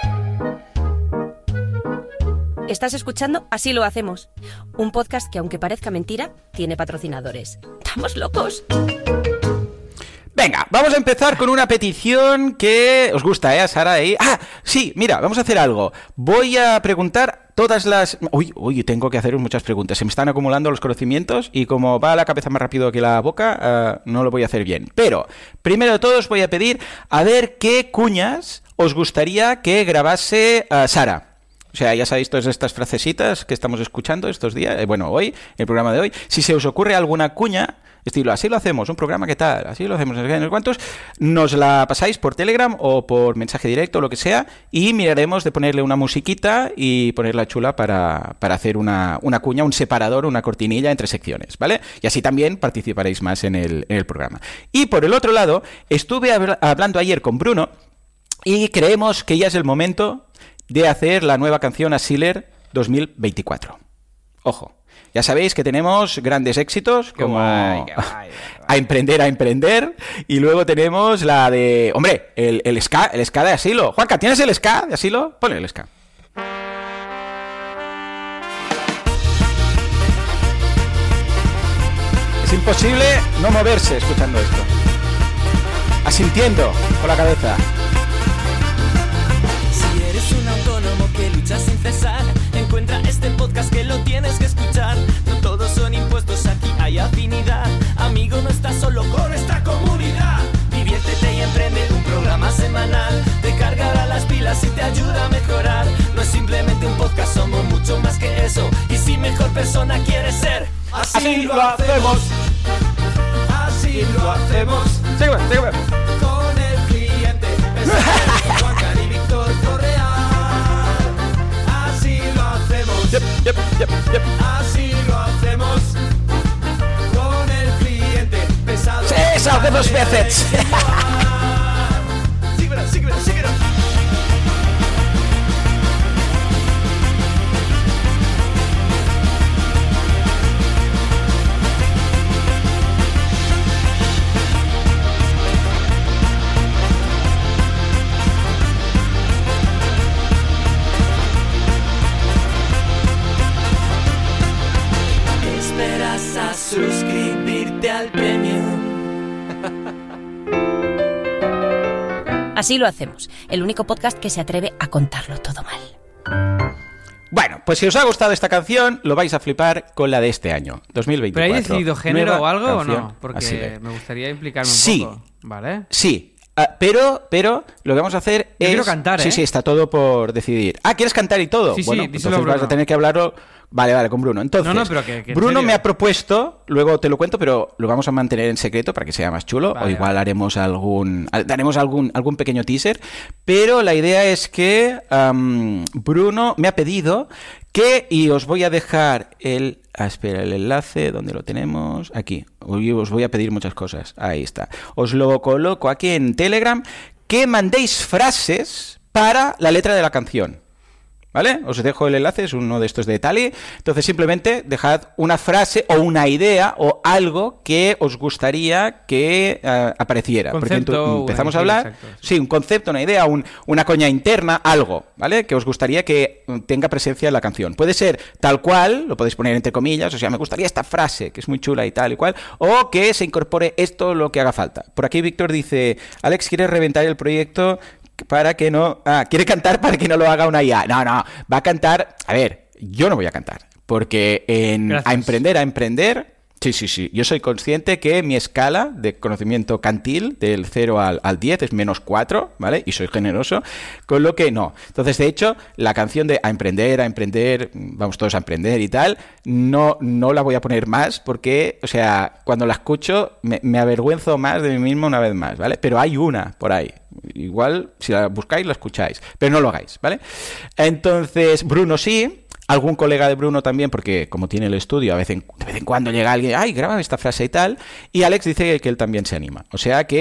Estás escuchando Así lo hacemos, un podcast que aunque parezca mentira, tiene patrocinadores. ¡Estamos locos! Venga, vamos a empezar con una petición que os gusta, ¿eh, Sara? Ahí. Ah, sí, mira, vamos a hacer algo. Voy a preguntar todas las... Uy, uy, tengo que hacer muchas preguntas. Se me están acumulando los conocimientos y como va la cabeza más rápido que la boca, uh, no lo voy a hacer bien. Pero, primero de todo os voy a pedir a ver qué cuñas os gustaría que grabase uh, Sara. O sea, ya sabéis todas estas frasecitas que estamos escuchando estos días, eh, bueno, hoy, el programa de hoy. Si se os ocurre alguna cuña, estilo, así lo hacemos, un programa que tal, así lo hacemos, en los cuantos, nos la pasáis por Telegram o por mensaje directo, lo que sea, y miraremos de ponerle una musiquita y ponerla chula para, para hacer una, una cuña, un separador, una cortinilla entre secciones, ¿vale? Y así también participaréis más en el, en el programa. Y por el otro lado, estuve habl- hablando ayer con Bruno y creemos que ya es el momento de hacer la nueva canción a Sealer dos mil veinticuatro. Ojo, ya sabéis que tenemos grandes éxitos Qué como guay, qué guay, qué guay. A emprender, a emprender, y luego tenemos la de... Hombre, el, el ska, el ska de Asilo. Juanca, ¿tienes el ska de Asilo? Ponle el ska. Es imposible no moverse escuchando esto. Asintiendo con la cabeza. Un autónomo que lucha sin cesar, encuentra este podcast que lo tienes que escuchar. No todos son impuestos, aquí hay afinidad. Amigo, no estás solo con esta comunidad. Diviértete y emprende, un programa semanal. Te cargará las pilas y te ayuda a mejorar. No es simplemente un podcast, somos mucho más que eso. Y si mejor persona quieres ser, así, así lo hacemos. Así lo hacemos. Sígueme, sígueme. Con el cliente, Juanca y Víctor Correa. Yep, yep, yep, yep. Así lo hacemos con el cliente pesado. Sí, eso hacemos veces. Síguelo, síguelo, síguelo. Esperas a suscribirte al premium. Así lo hacemos, el único podcast que se atreve a contarlo todo mal. Bueno, pues si os ha gustado esta canción, lo vais a flipar con la de este año, dos mil veinticuatro. ¿Pero hay decidido género Nueva o algo o canción no? Porque así de. me gustaría implicarme un Sí. poco. ¿Vale? Sí, uh, pero, pero lo que vamos a hacer Yo es... quiero cantar, ¿eh? Sí, sí, está todo por decidir. Ah, ¿quieres cantar y todo? Sí, sí, bueno, díselo entonces a Bruno. vas a tener que hablarlo... Vale, vale, con Bruno. Entonces, No, no, pero que- que en Bruno serio. me ha propuesto, luego te lo cuento, pero lo vamos a mantener en secreto para que sea más chulo, Vale, o igual vale. haremos algún daremos algún algún pequeño teaser, pero la idea es que um, Bruno me ha pedido que, y os voy a dejar el... Ah, espera, el enlace, ¿dónde lo tenemos? Aquí. Hoy os voy a pedir muchas cosas. Ahí está. Os lo coloco aquí en Telegram, que mandéis frases para la letra de la canción. ¿Vale? Os dejo el enlace, es uno de estos de Tali. Entonces simplemente dejad una frase o una idea o algo que os gustaría que uh, apareciera. Concepto, Por ejemplo, empezamos a una idea, hablar... exacto, sí. Sí, un concepto, una idea, un, una coña interna, algo, ¿vale? Que os gustaría que tenga presencia en la canción. Puede ser tal cual, lo podéis poner entre comillas, o sea, me gustaría esta frase, que es muy chula y tal y cual, o que se incorpore esto, lo que haga falta. Por aquí Víctor dice, Alex quiere reventar el proyecto para que no... Ah, quiere cantar para que no lo haga una I A. No, no, va a cantar... A ver, yo no voy a cantar, porque en Gracias. A emprender, a emprender... Sí, sí, sí. Yo soy consciente que mi escala de conocimiento cantil del cero al, al diez es menos cuatro, ¿vale? Y soy generoso, con lo que no. Entonces, de hecho, la canción de A emprender, a emprender, vamos todos a emprender y tal, no, no la voy a poner más porque, o sea, cuando la escucho me, me avergüenzo más de mí mismo una vez más, ¿vale? Pero hay una por ahí. Igual, si la buscáis, la escucháis. Pero no lo hagáis, ¿vale? Entonces, Bruno sí... Algún colega de Bruno también, porque como tiene el estudio, a veces, de vez en cuando llega alguien, ay, graba esta frase y tal, y Alex dice que él también se anima. O sea que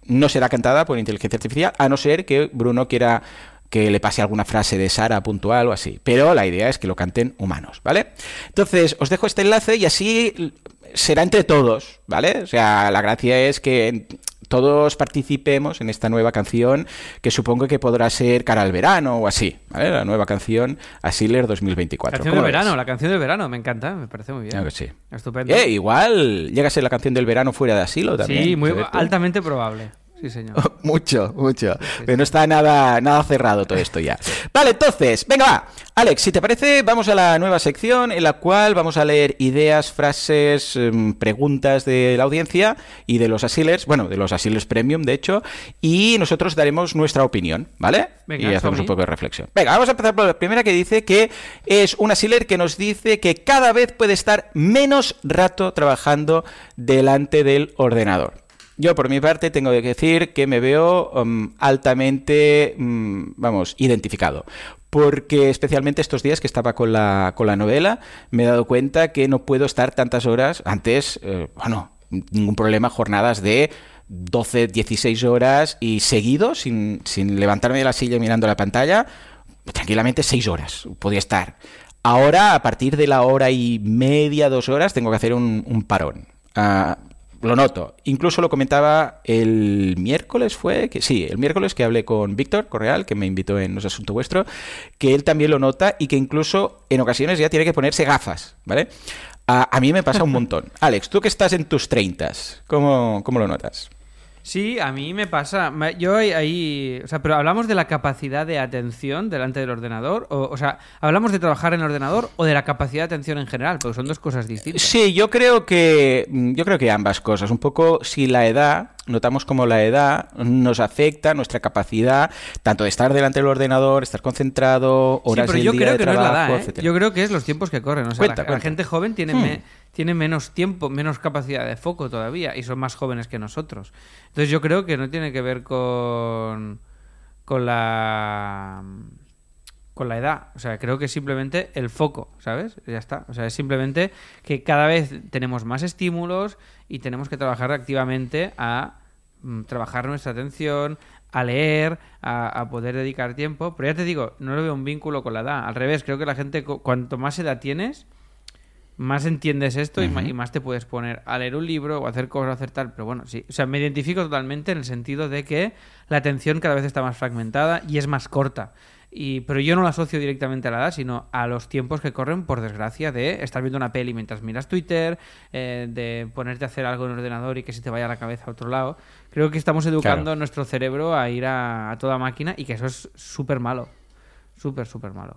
no será cantada por inteligencia artificial, a no ser que Bruno quiera que le pase alguna frase de Sara puntual o así. Pero la idea es que lo canten humanos, ¿vale? Entonces, os dejo este enlace y así será entre todos, ¿vale? O sea, la gracia es que todos participemos en esta nueva canción que supongo que podrá ser cara al verano o así, ¿vale? La nueva canción Asiler dos mil veinticuatro. Canción del verano, la canción del verano, me encanta, me parece muy bien. Claro que sí. Estupendo. Eh, igual llega a ser la canción del verano fuera de asilo también. Sí, muy altamente probable. Sí, señor. mucho, mucho. Sí, sí, Pero no está nada, nada cerrado todo esto ya. Vale, entonces, venga, va. Alex, si te parece, vamos a la nueva sección en la cual vamos a leer ideas, frases, eh, preguntas de la audiencia y de los Asilers, bueno, de los Asilers Premium, de hecho, y nosotros daremos nuestra opinión, ¿vale? Venga, y hacemos un poco de reflexión. Venga, vamos a empezar por la primera, que dice que es un Asiler que nos dice que cada vez puede estar menos rato trabajando delante del ordenador. Yo, por mi parte, tengo que decir que me veo um, altamente, um, vamos, identificado. Porque especialmente estos días que estaba con la, con la novela, me he dado cuenta que no puedo estar tantas horas. Antes, eh, bueno, ningún problema, jornadas de doce, dieciséis horas y seguido, sin, sin levantarme de la silla mirando la pantalla, tranquilamente seis horas podía estar. Ahora, a partir de la hora y media, dos horas, tengo que hacer un, un parón. Uh, Lo noto. Incluso lo comentaba el miércoles, fue que sí, el miércoles que hablé con Víctor Correal, que me invitó en No es Asunto Vuestro, que él también lo nota y que incluso en ocasiones ya tiene que ponerse gafas, ¿vale? A, a mí me pasa un montón. Alex, tú que estás en tus treintas, ¿cómo, cómo lo notas? Sí, a mí me pasa. Yo ahí, o sea, pero hablamos de la capacidad de atención delante del ordenador, o, o sea, hablamos de trabajar en el ordenador o de la capacidad de atención en general, porque son dos cosas distintas. Sí, yo creo que yo creo que ambas cosas. Un poco si la edad, notamos como la edad nos afecta nuestra capacidad tanto de estar delante del ordenador, estar concentrado, horas sí, pero del yo día creo de que trabajo, no es la edad, ¿eh? etcétera. Yo creo que es los tiempos que corren. O sea, cuenta, la, cuenta. la gente joven tiene, Hmm. me, tiene menos tiempo, menos capacidad de foco todavía y son más jóvenes que nosotros. Entonces yo creo que no tiene que ver con con la con la edad. O sea, creo que es simplemente el foco, ¿sabes? Ya está. O sea, es simplemente que cada vez tenemos más estímulos y tenemos que trabajar activamente a mm, trabajar nuestra atención, a leer, a, a poder dedicar tiempo. Pero ya te digo, no le veo un vínculo con la edad. Al revés, creo que la gente, cu- cuanto más edad tienes, más entiendes esto y, Ujú. ma- y más te puedes poner a leer un libro o hacer cosas, hacer tal. Pero bueno, sí. O sea, me identifico totalmente en el sentido de que la atención cada vez está más fragmentada y es más corta. Y, pero yo no lo asocio directamente a la edad, sino a los tiempos que corren, por desgracia, de estar viendo una peli mientras miras Twitter, eh, de ponerte a hacer algo en el ordenador y que se te vaya la cabeza a otro lado. Creo que estamos educando Claro. a nuestro cerebro a ir a, a toda máquina y que eso es súper malo. Súper, súper malo.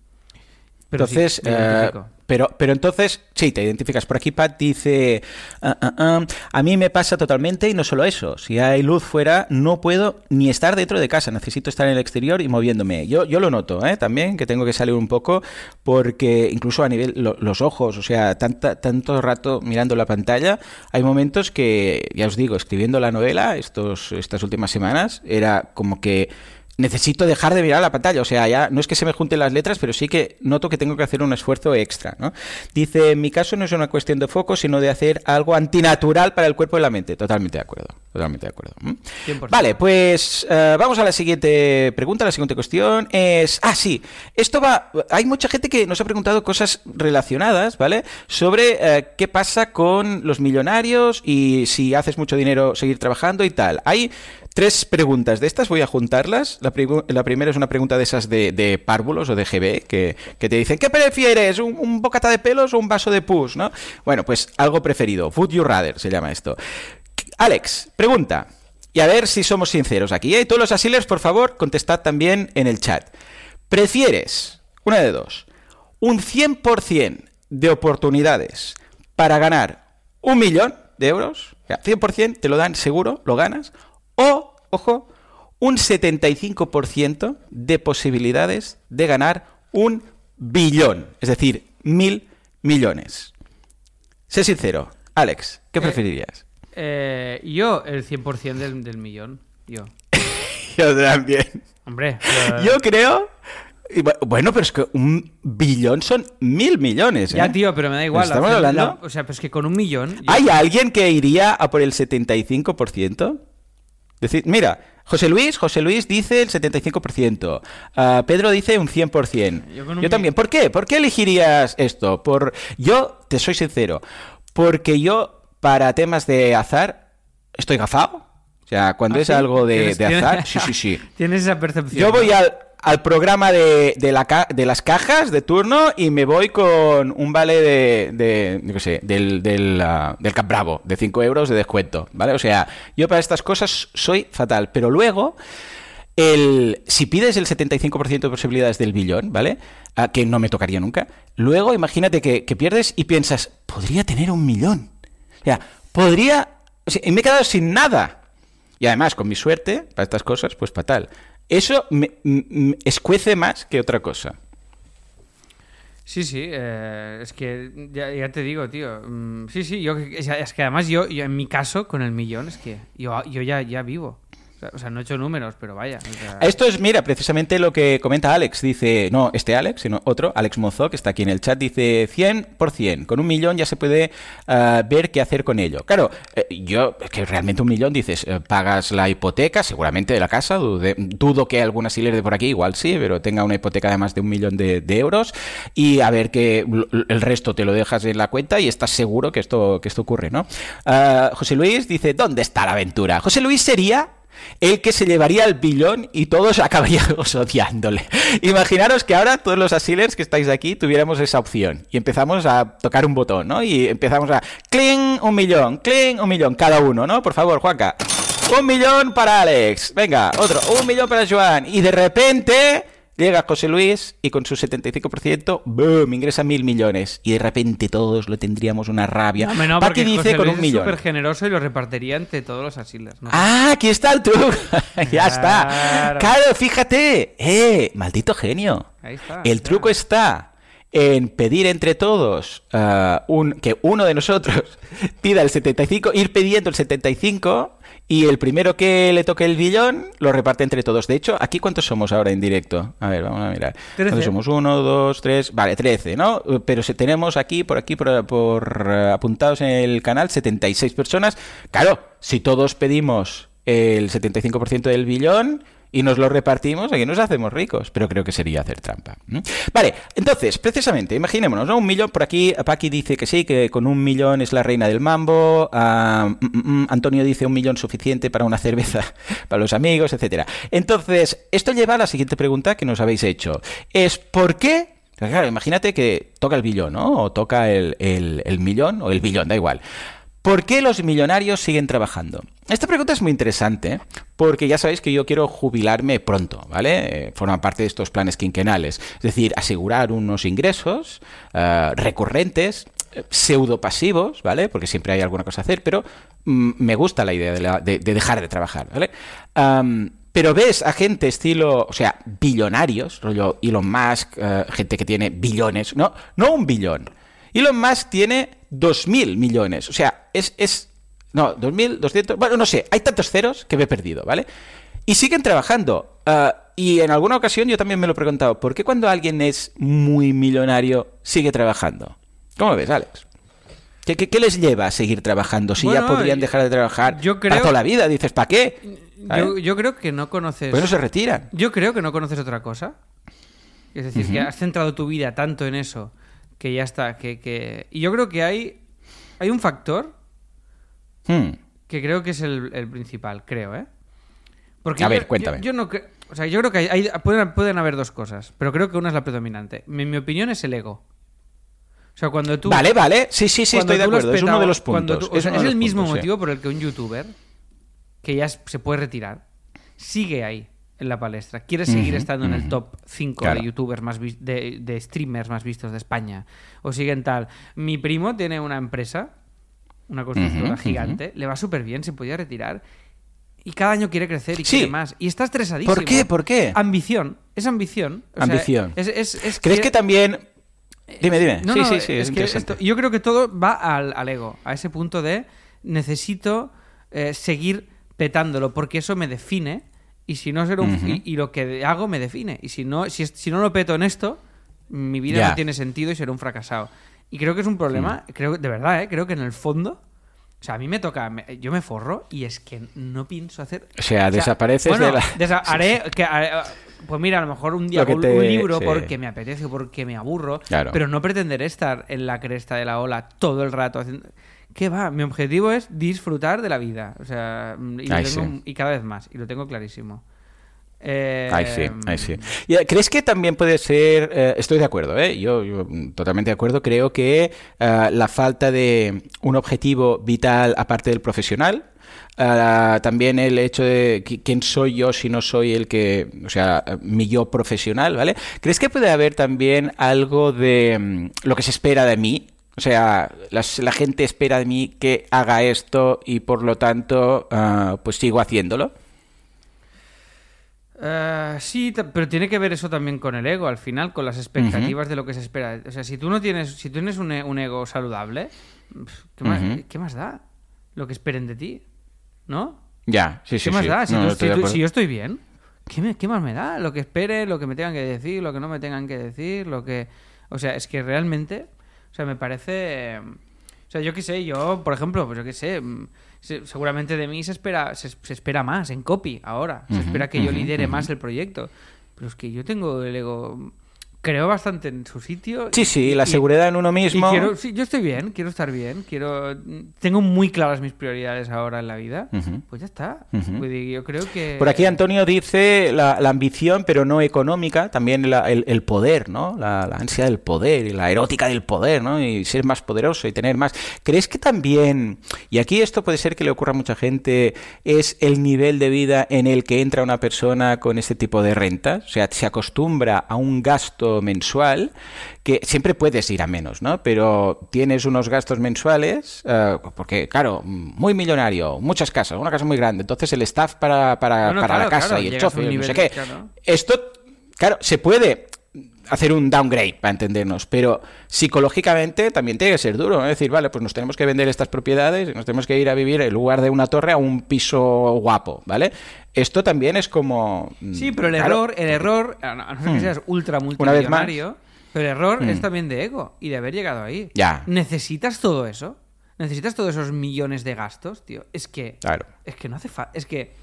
Pero Entonces, sí, me eh, identifico. pero, pero entonces, sí, te identificas. Por aquí Pat dice, ah, ah, ah, a mí me pasa totalmente y no solo eso. Si hay luz fuera, no puedo ni estar dentro de casa. Necesito estar en el exterior y moviéndome. Yo, yo lo noto, ¿eh? También, que tengo que salir un poco porque incluso a nivel, lo, los ojos, o sea, tanta, tanto rato mirando la pantalla, hay momentos que, ya os digo, escribiendo la novela estos, estas últimas semanas, era como que necesito dejar de mirar la pantalla, o sea, ya no es que se me junten las letras, pero sí que noto que tengo que hacer un esfuerzo extra, ¿no? Dice, en mi caso no es una cuestión de foco, sino de hacer algo antinatural para el cuerpo y la mente. Totalmente de acuerdo, totalmente de acuerdo. ¿Mm? cien por ciento. Vale, pues uh, vamos a la siguiente pregunta, la siguiente cuestión es... Ah, sí, esto va... Hay mucha gente que nos ha preguntado cosas relacionadas, ¿vale? Sobre uh, qué pasa con los millonarios y si haces mucho dinero seguir trabajando y tal. Hay tres preguntas de estas, voy a juntarlas. La, pri- la primera es una pregunta de esas de, de párvulos o de G B, que, que te dicen, ¿qué prefieres? ¿Un, ¿Un bocata de pelos o un vaso de pus? ¿No? Bueno, pues algo preferido. Would you rather se llama esto. Alex, pregunta. Y a ver si somos sinceros aquí, ¿eh? Todos los asilers, por favor, contestad también en el chat. ¿Prefieres, una de dos, un cien por ciento de oportunidades para ganar un millón de euros? O sea, cien por ciento te lo dan seguro, lo ganas. O, ojo, un setenta y cinco por ciento de posibilidades de ganar un billón, es decir, mil millones. Sé sincero, Alex, ¿qué Eh, preferirías? Eh, yo, el cien por ciento del, del millón. Yo. Yo también. Hombre. pero- Yo creo... y bu- Bueno, pero es que un billón son mil millones, ¿eh? Ya, tío, pero me da igual. ¿Estamos la- hablando? la- o sea, pues que con un millón... yo- ¿Hay alguien que iría a por el setenta y cinco por ciento? Decid, mira, José Luis, José Luis dice el setenta y cinco por ciento. Uh, Pedro dice un cien por ciento. Yo, Yo también. ¿Por qué? ¿Por qué elegirías esto? Por Yo, te soy sincero, porque yo, para temas de azar, estoy gafado. O sea, cuando ¿Ah, es sí? algo de, de azar, sí, sí, sí. Tienes esa percepción. Yo voy al, al programa de, de, la, de las cajas de turno y me voy con un vale de, de yo qué sé, del, del, uh, del Cap Bravo, de cinco euros de descuento, ¿vale? O sea, yo para estas cosas soy fatal, pero luego, el, si pides el setenta y cinco por ciento de posibilidades del billón, ¿vale? Uh, que no me tocaría nunca, luego imagínate que, que pierdes y piensas, podría tener un millón. O sea, podría... O sea, y me he quedado sin nada. Y además, con mi suerte, para estas cosas, pues fatal. Eso me, me escuece más que otra cosa. Sí, sí, eh, es que ya, ya te digo, tío. Mm, sí, sí, yo, es que además yo, yo, en mi caso, con el millón, es que yo, yo ya, ya vivo. O sea, no he hecho números, pero vaya. O sea... Esto es, mira, precisamente lo que comenta Alex. Dice, no este Alex, sino otro, Alex Mozo, que está aquí en el chat, dice cien por ciento. Con un millón ya se puede uh, ver qué hacer con ello. Claro, eh, yo, que realmente un millón, dices, eh, pagas la hipoteca, seguramente de la casa. Dude, dudo que algún alquiler de por aquí, igual sí, pero tenga una hipoteca de más de un millón de, de euros. Y a ver que el resto te lo dejas en la cuenta y estás seguro que esto, que esto ocurre, ¿no? Uh, José Luis dice, ¿dónde está la aventura? José Luis sería... el que se llevaría el billón y todos acabaríamos odiándole. Imaginaros que ahora todos los asilers que estáis aquí tuviéramos esa opción y empezamos a tocar un botón, ¿no? Y empezamos a cling, un millón, cling, un millón, cada uno, ¿no? Por favor, Juanca. Un millón para Alex. Venga, otro. Un millón para Joan. Y de repente... llega José Luis y con su setenta y cinco por ciento, ¡boom!, ingresa mil millones. Y de repente todos lo tendríamos una rabia. No, no, Paqui dice José con Luis un millón. Es súper generoso y lo repartiría entre todos los asilers, ¿no? ¡Ah, aquí está el truco! Ya está. Claro, fíjate. ¡Eh! ¡Maldito genio! Ahí está. El está. truco está en pedir entre todos uh, un, que uno de nosotros pida el setenta y cinco, ir pidiendo el setenta y cinco... y el primero que le toque el billón lo reparte entre todos. De hecho, ¿aquí cuántos somos ahora en directo? A ver, vamos a mirar. ¿Cuántos somos? Uno, dos, tres... Vale, trece, ¿no? Pero si tenemos aquí, por aquí, por, por uh, apuntados en el canal, setenta y seis personas. Claro, si todos pedimos el setenta y cinco por ciento del billón... y nos lo repartimos, aquí nos hacemos ricos, pero creo que sería hacer trampa. ¿Mm? Vale, entonces, precisamente, imaginémonos, ¿no? Un millón, por aquí, Paqui dice que sí, que con un millón es la reina del mambo, uh, mm, mm, Antonio dice un millón suficiente para una cerveza para los amigos, etcétera. Entonces, esto lleva a la siguiente pregunta que nos habéis hecho. Es, ¿por qué? Claro, imagínate que toca el billón, ¿no? O toca el, el, el millón, o el billón, da igual. ¿Por qué los millonarios siguen trabajando? Esta pregunta es muy interesante porque ya sabéis que yo quiero jubilarme pronto, ¿vale? Eh, forma parte de estos planes quinquenales. Es decir, asegurar unos ingresos uh, recurrentes, pseudopasivos, ¿vale? Porque siempre hay alguna cosa a hacer, pero mm, me gusta la idea de, la, de, de dejar de trabajar, ¿vale? Um, pero ves a gente estilo, o sea, billonarios, rollo Elon Musk, uh, gente que tiene billones, no, no un billón. Elon Musk tiene dos mil millones. O sea, es... es no, dos mil doscientos... Bueno, no sé, hay tantos ceros que me he perdido, ¿vale? Y siguen trabajando. Uh, y en alguna ocasión yo también me lo he preguntado, ¿por qué cuando alguien es muy millonario sigue trabajando? ¿Cómo ves, Alex? ¿Qué, qué, qué les lleva a seguir trabajando si bueno, ya podrían dejar de trabajar yo creo, para toda la vida? Dices, ¿para qué? Yo, yo creo que no conoces... Pues no se retiran. Yo creo que no conoces otra cosa. Es decir, uh-huh. que has centrado tu vida tanto en eso... que ya está, que, que... Y yo creo que hay hay un factor hmm. que creo que es el, el principal, creo, ¿eh? Porque a yo, ver, cuéntame. Yo, yo no cre... O sea, yo creo que hay, hay, pueden, pueden haber dos cosas, pero creo que una es la predominante. En mi opinión es el ego. O sea, cuando tú... Vale, vale, sí, sí, sí, estoy de acuerdo, petado, es uno de los puntos. Tú, o sea, es es el mismo puntos, motivo sí. por el que un youtuber, que ya se puede retirar, sigue ahí. En la palestra. Quieres seguir uh-huh, estando uh-huh. en el top cinco claro. de youtubers más vi- de, de streamers más vistos de España. O siguen tal. Mi primo tiene una empresa, una constructora uh-huh, gigante, uh-huh. le va súper bien, se podía retirar. Y cada año quiere crecer y sí. quiere más. Y está estresadísimo. ¿Por qué? ¿Por qué? Ambición. Es ambición. O ambición. Sea, es, es, es ¿Crees que... que también... Dime, dime. No, sí, no, sí, sí, es, es que esto, yo creo que todo va al, al ego. A ese punto de necesito eh, seguir petándolo porque eso me define. Y si no ser un, uh-huh. y, y lo que hago me define. Y si no, si, si no lo peto en esto, mi vida yeah. no tiene sentido y seré un fracasado. Y creo que es un problema, mm. creo de verdad, ¿eh? creo que en el fondo sea, a mí me toca, me, yo me forro y es que no pienso hacer... O sea, desapareces bueno, de la... desa- haré, que, haré... Pues mira, a lo mejor un día Lo que un, te- un libro sí. porque me apetece o porque me aburro, Claro. pero no pretenderé estar en la cresta de la ola todo el rato haciendo... ¿Qué va? Mi objetivo es disfrutar de la vida. O sea, y, lo Ay, tengo- sí. y cada vez más, y lo tengo clarísimo. Eh, Ay, sí, ay, sí. Y, eh, ¿crees que también puede ser, eh, estoy de acuerdo, ¿eh? yo, yo mm, totalmente de acuerdo, creo que eh, la falta de un objetivo vital aparte del profesional, eh, también el hecho de qui- quién soy yo si no soy el que, o sea, eh, mi yo profesional, ¿vale? ¿Crees que puede haber también algo de mm, lo que se espera de mí? O sea, las- la gente espera de mí que haga esto y por lo tanto, eh, pues sigo haciéndolo. Eh, sí, ta- pero tiene que ver eso también con el ego, al final, con las expectativas de lo que se espera. O sea, si tú no tienes, si tú tienes un, e- un ego saludable, pf, ¿qué más, Ujú. ¿qué más da lo que esperen de ti? ¿No? Ya, sí, sí, ¿Qué más sí. da? Si, No, tú- estoy si de tú- acuerdo. si yo estoy bien, ¿qué, me- qué más me da? Lo que espere, lo que me tengan que decir, lo que no me tengan que decir, lo que... O sea, es que realmente, o sea, me parece... O sea, yo qué sé, yo, por ejemplo, pues yo qué sé, mm, se- seguramente de mí se espera, se, se espera más en copy ahora. Se Ujú, espera que yo ujú, lidere ujú. más el proyecto. Pero es que yo tengo el ego... Creo bastante en su sitio. Sí, sí, y- la y- seguridad en uno y mismo. quiero, sí, yo estoy bien, quiero estar bien, quiero, tengo muy claras mis prioridades ahora en la vida. Ujú. Pues ya está. Ujú. Pues yo creo que Por aquí Antonio dice la, la ambición, pero no económica, también la- el, el poder, ¿no? La, la ansia del poder y la erótica del poder, ¿no? Y ser más poderoso y tener más. ¿Crees que también, y aquí esto puede ser que le ocurra a mucha gente, es el nivel de vida en el que entra una persona con este tipo de rentas? O sea, se acostumbra a un gasto mensual que siempre puedes ir a menos, ¿no? Pero tienes unos gastos mensuales, eh, porque, claro, muy millonario, muchas casas, una casa muy grande, entonces el staff para, para, Bueno, para claro, la casa claro, y el llegas a un chofer, no nivel sé de- qué. claro. Esto, claro, se puede hacer un downgrade para entendernos, pero psicológicamente también tiene que ser duro, ¿no? Es decir, vale, pues nos tenemos que vender estas propiedades y nos tenemos que ir a vivir en lugar de una torre a un piso guapo, ¿vale? Esto también es como... Sí, pero el claro, error, el error, a no a no ser que Hmm. seas ultra Una vez multimillonario, pero el error Hmm. es también de ego y de haber llegado ahí. Ya. ¿Necesitas todo eso? ¿Necesitas todos esos millones de gastos, tío? Es que Claro. es que no hace falta, es que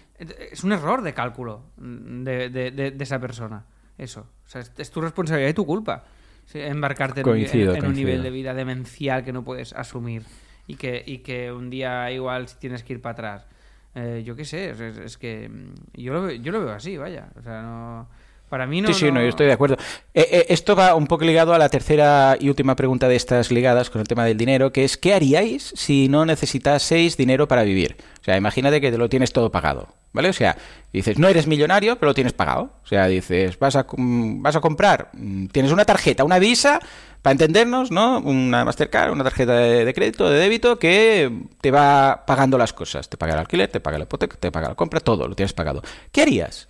es un error de cálculo de, de- de- de esa persona. Eso, o sea, es, es tu responsabilidad y tu culpa. Sí, embarcarte en, un- Coincido, en- en un coincido. nivel de vida demencial que no puedes asumir y que, y que un día igual tienes que ir para atrás. Eh, yo qué sé, es, es- es que mm, yo lo, veo, yo lo veo así, vaya. O sea, no, para mí no... Sí, sí, no, no- yo estoy de acuerdo. Eh, eh, esto va un poco ligado a la tercera y última pregunta de estas ligadas con el tema del dinero, que es ¿qué haríais si no necesitaseis dinero para vivir? O sea, imagínate que te lo tienes todo pagado, ¿vale? O sea, dices, no eres millonario, pero lo tienes pagado. O sea, dices, vas a, com- vas a comprar, mm, tienes una tarjeta, una Visa, para entendernos, ¿no? Una Mastercard, una tarjeta de, de crédito, de débito, que te va pagando las cosas. Te paga el alquiler, te paga la hipoteca, te paga la compra, todo lo tienes pagado. ¿Qué harías?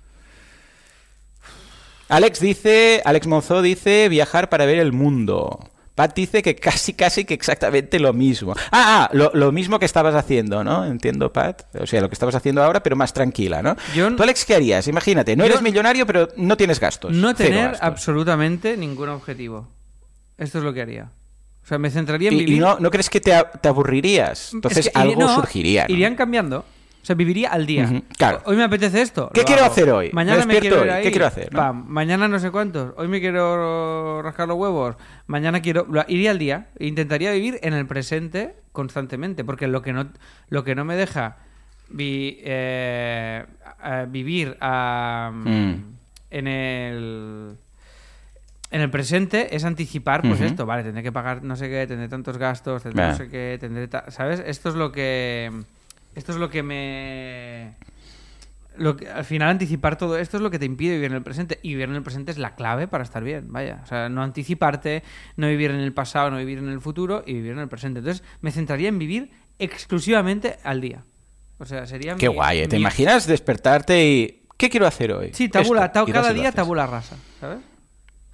Alex dice, Alex Monzó dice viajar para ver el mundo. Pat dice que casi, casi que exactamente lo mismo. Ah, ah lo, lo mismo que estabas haciendo, ¿no? Entiendo, Pat. O sea, lo que estabas haciendo ahora, pero más tranquila, ¿no? Yo- ¿Tú, Alex, qué harías? Imagínate, no Yo- eres millonario, pero no tienes gastos. No Cero tener gastos. absolutamente ningún objetivo. Esto es lo que haría. O sea, me centraría en ¿Y, vivir... y no, no crees que te, a- te aburrirías? Entonces Es que iría- algo no, surgiría, ¿no? Irían cambiando. O sea, viviría al día. Ujú, claro. Hoy me apetece esto. ¿Qué lo quiero hago. hacer hoy? Mañana Me me, despierto quiero ir hoy. ahí. ¿Qué quiero hacer, no? Pam, mañana no sé cuántos. Hoy me quiero rascar los huevos. Mañana quiero... lo- Iría al día. E intentaría vivir en el presente constantemente. Porque lo que no, lo que no me deja vi- eh, a- vivir a- Mm. en el... En el presente es anticipar, pues Ujú. esto, vale, tendré que pagar no sé qué, tendré tantos gastos, tendré Bah. no sé qué, tendré... ta- ¿Sabes? Esto es lo que... Esto es lo que me... Lo que, al final anticipar todo esto es lo que te impide vivir en el presente. Y vivir en el presente es la clave para estar bien, vaya. O sea, no anticiparte, no vivir en el pasado, no vivir en el futuro y vivir en el presente. Entonces me centraría en vivir exclusivamente al día. O sea, sería Qué mi- guay, ¿eh? ¿Te mi- imaginas despertarte y... ¿Qué quiero hacer hoy? Sí, tabula, Esto, ta- y cada vas y lo día haces. tabula rasa, ¿sabes?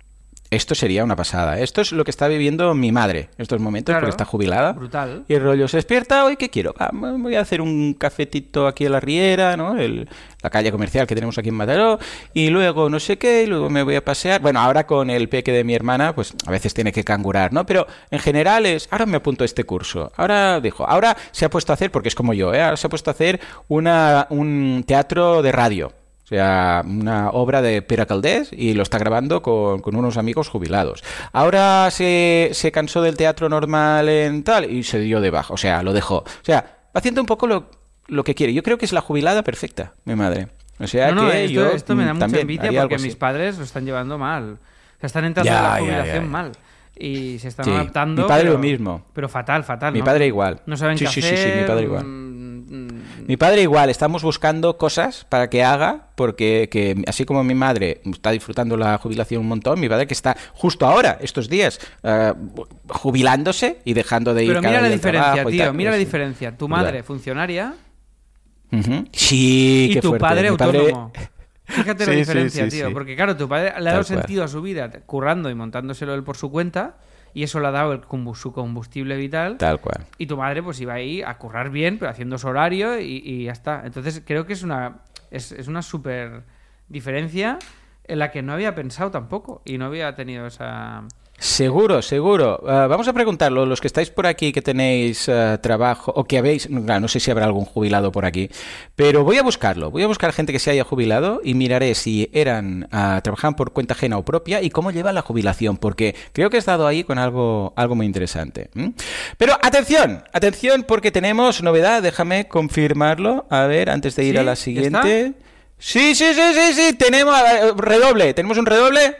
esto sería una pasada. Esto es lo que está viviendo mi madre en estos momentos, Claro, porque está jubilada. brutal. Y el rollo se despierta, hoy ¿qué quiero? Ah, voy a hacer un cafetito aquí en la Riera, ¿no? El, la calle comercial que tenemos aquí en Mataró, y luego no sé qué, y luego me voy a pasear. Bueno, ahora con el peque de mi hermana, pues a veces tiene que cangurar, ¿no? Pero en general es, ahora me apunto a este curso. Ahora, dijo, ahora se ha puesto a hacer, porque es como yo, ¿eh? Ahora se ha puesto a hacer una, un teatro de radio. O sea, una obra de Pere Caldés y lo está grabando con, con unos amigos jubilados. Ahora se, se cansó del teatro normal en tal y se dio de baja. O sea, lo dejó. O sea, va haciendo un poco lo, lo que quiere. Yo creo que es la jubilada perfecta, mi madre. O sea, no, no, que esto, yo esto me da mucha también envidia haría porque algo mis así. padres lo están llevando mal. O sea, están entrando Ya, en la ya, jubilación ya, ya. mal. Y se están Sí, adaptando. mi padre pero, lo mismo. Pero fatal, fatal. Mi ¿no? padre igual. No saben Sí, qué sí, hacer. sí, sí, mi padre igual. mm, Mi padre igual, estamos buscando cosas para que haga, porque que, así como mi madre está disfrutando la jubilación un montón, mi padre que está justo ahora, estos días, uh, jubilándose y dejando de ir Pero cada mira la día al diferencia, trabajo y tío, tal, mira la pues, diferencia. Tu brutal. madre, funcionaria, Uh-huh. Sí, y qué tu fuerte. padre Mi padre- autónomo. Fíjate la Sí, sí, diferencia, sí, tío. sí. Porque claro, tu padre le ha dado Tal cual. sentido a su vida currando y montándoselo él por su cuenta. Y eso le ha dado el combu- su combustible vital. Tal cual. Y tu madre pues iba ahí a currar bien, pero haciendo su horario y, y ya está. Entonces creo que es una es, es una súper diferencia en la que no había pensado tampoco. Y no había tenido esa... Seguro, seguro. Uh, vamos a preguntarlo, los que estáis por aquí, que tenéis uh, trabajo, o que habéis, no, claro, no sé si habrá algún jubilado por aquí, pero voy a buscarlo, voy a buscar gente que se haya jubilado y miraré si eran, uh, trabajaban por cuenta ajena o propia y cómo llevan la jubilación, porque creo que he estado ahí con algo, algo muy interesante. ¿Mm? Pero atención, atención, porque tenemos novedad, déjame confirmarlo, a ver, antes de ir ¿Sí? a la ¿Ya siguiente. Sí, sí, sí, sí, sí, tenemos, a ver, redoble, tenemos un redoble.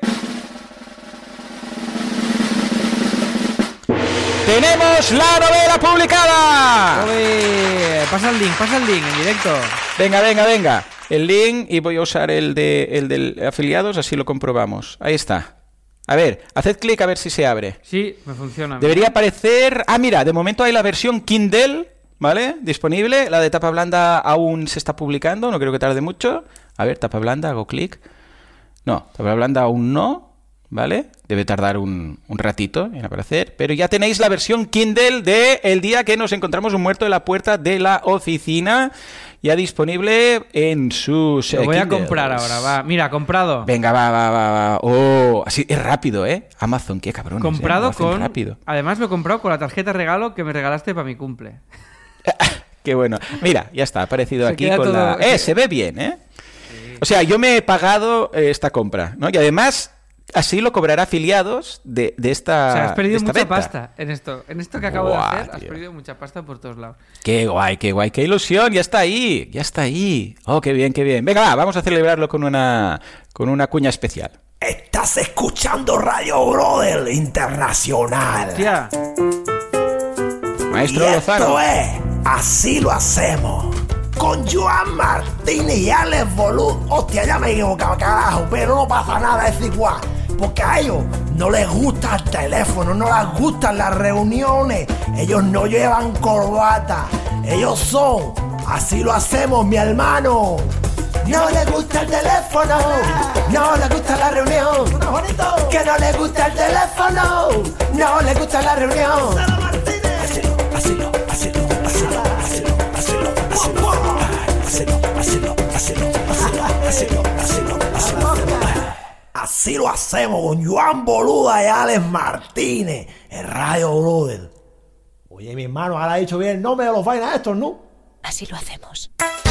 ¡Tenemos la novela publicada! Oye, pasa el link, pasa el link en directo. Venga, venga, venga. El link y voy a usar el de el del afiliados, así lo comprobamos. Ahí está. A ver, haced clic a ver si se abre. Sí, me funciona. Debería aparecer... Ah, mira, de momento hay la versión Kindle, ¿vale? Disponible. La de tapa blanda aún se está publicando, no creo que tarde mucho. A ver, tapa blanda, hago clic. No, tapa blanda aún no. ¿Vale? Debe tardar un, un ratito en aparecer, pero ya tenéis la versión Kindle de El día que nos encontramos un muerto en la puerta de la oficina, ya disponible en sus... Lo eh, voy a Kindles. comprar ahora, va. Mira, comprado. Venga, va, va, va, va. Oh, así es rápido, ¿eh? Amazon, qué cabrón. Comprado ¿eh? Lo hacen con... rápido. Además lo he comprado con la tarjeta regalo que me regalaste para mi cumple. Qué bueno. Mira, ya está, ha aparecido Se aquí queda con todo- la... Eh, se ve bien, ¿eh? O sea, yo me he pagado eh, esta compra, ¿no? Y además... Así lo cobrará afiliados de, de esta. O sea, has perdido de esta mucha beta. pasta en esto. En esto que acabo Buah, de hacer, has tío. perdido mucha pasta por todos lados. Qué guay, qué guay, qué ilusión, ya está ahí, ya está ahí. Oh, qué bien, qué bien. Venga, va, vamos a celebrarlo con una con una cuña especial. Estás escuchando Radio Brother Internacional. Tía, Maestro y Lozano. esto es Así lo hacemos. Con Joan Martínez y Alex Bolud. Hostia, ya me he equivocado, carajo. Pero no pasa nada, es igual. Porque a ellos no les gusta el teléfono, no les gustan las reuniones. Ellos no llevan corbata. Ellos son Así lo hacemos, mi hermano. No les gusta el teléfono, no les gusta la reunión. Que no les gusta el teléfono, no les gusta la reunión. Asilo, asilo, asilo, asilo, asilo, asilo, asilo, asilo, asilo, asilo, asilo, asilo, asilo. Así lo hacemos con Joan Boluda y Alex Martínez en Radio Brother. Oye, mi hermano, ahora ha dicho bien el nombre de los vainas estos, ¿no? Así lo hacemos.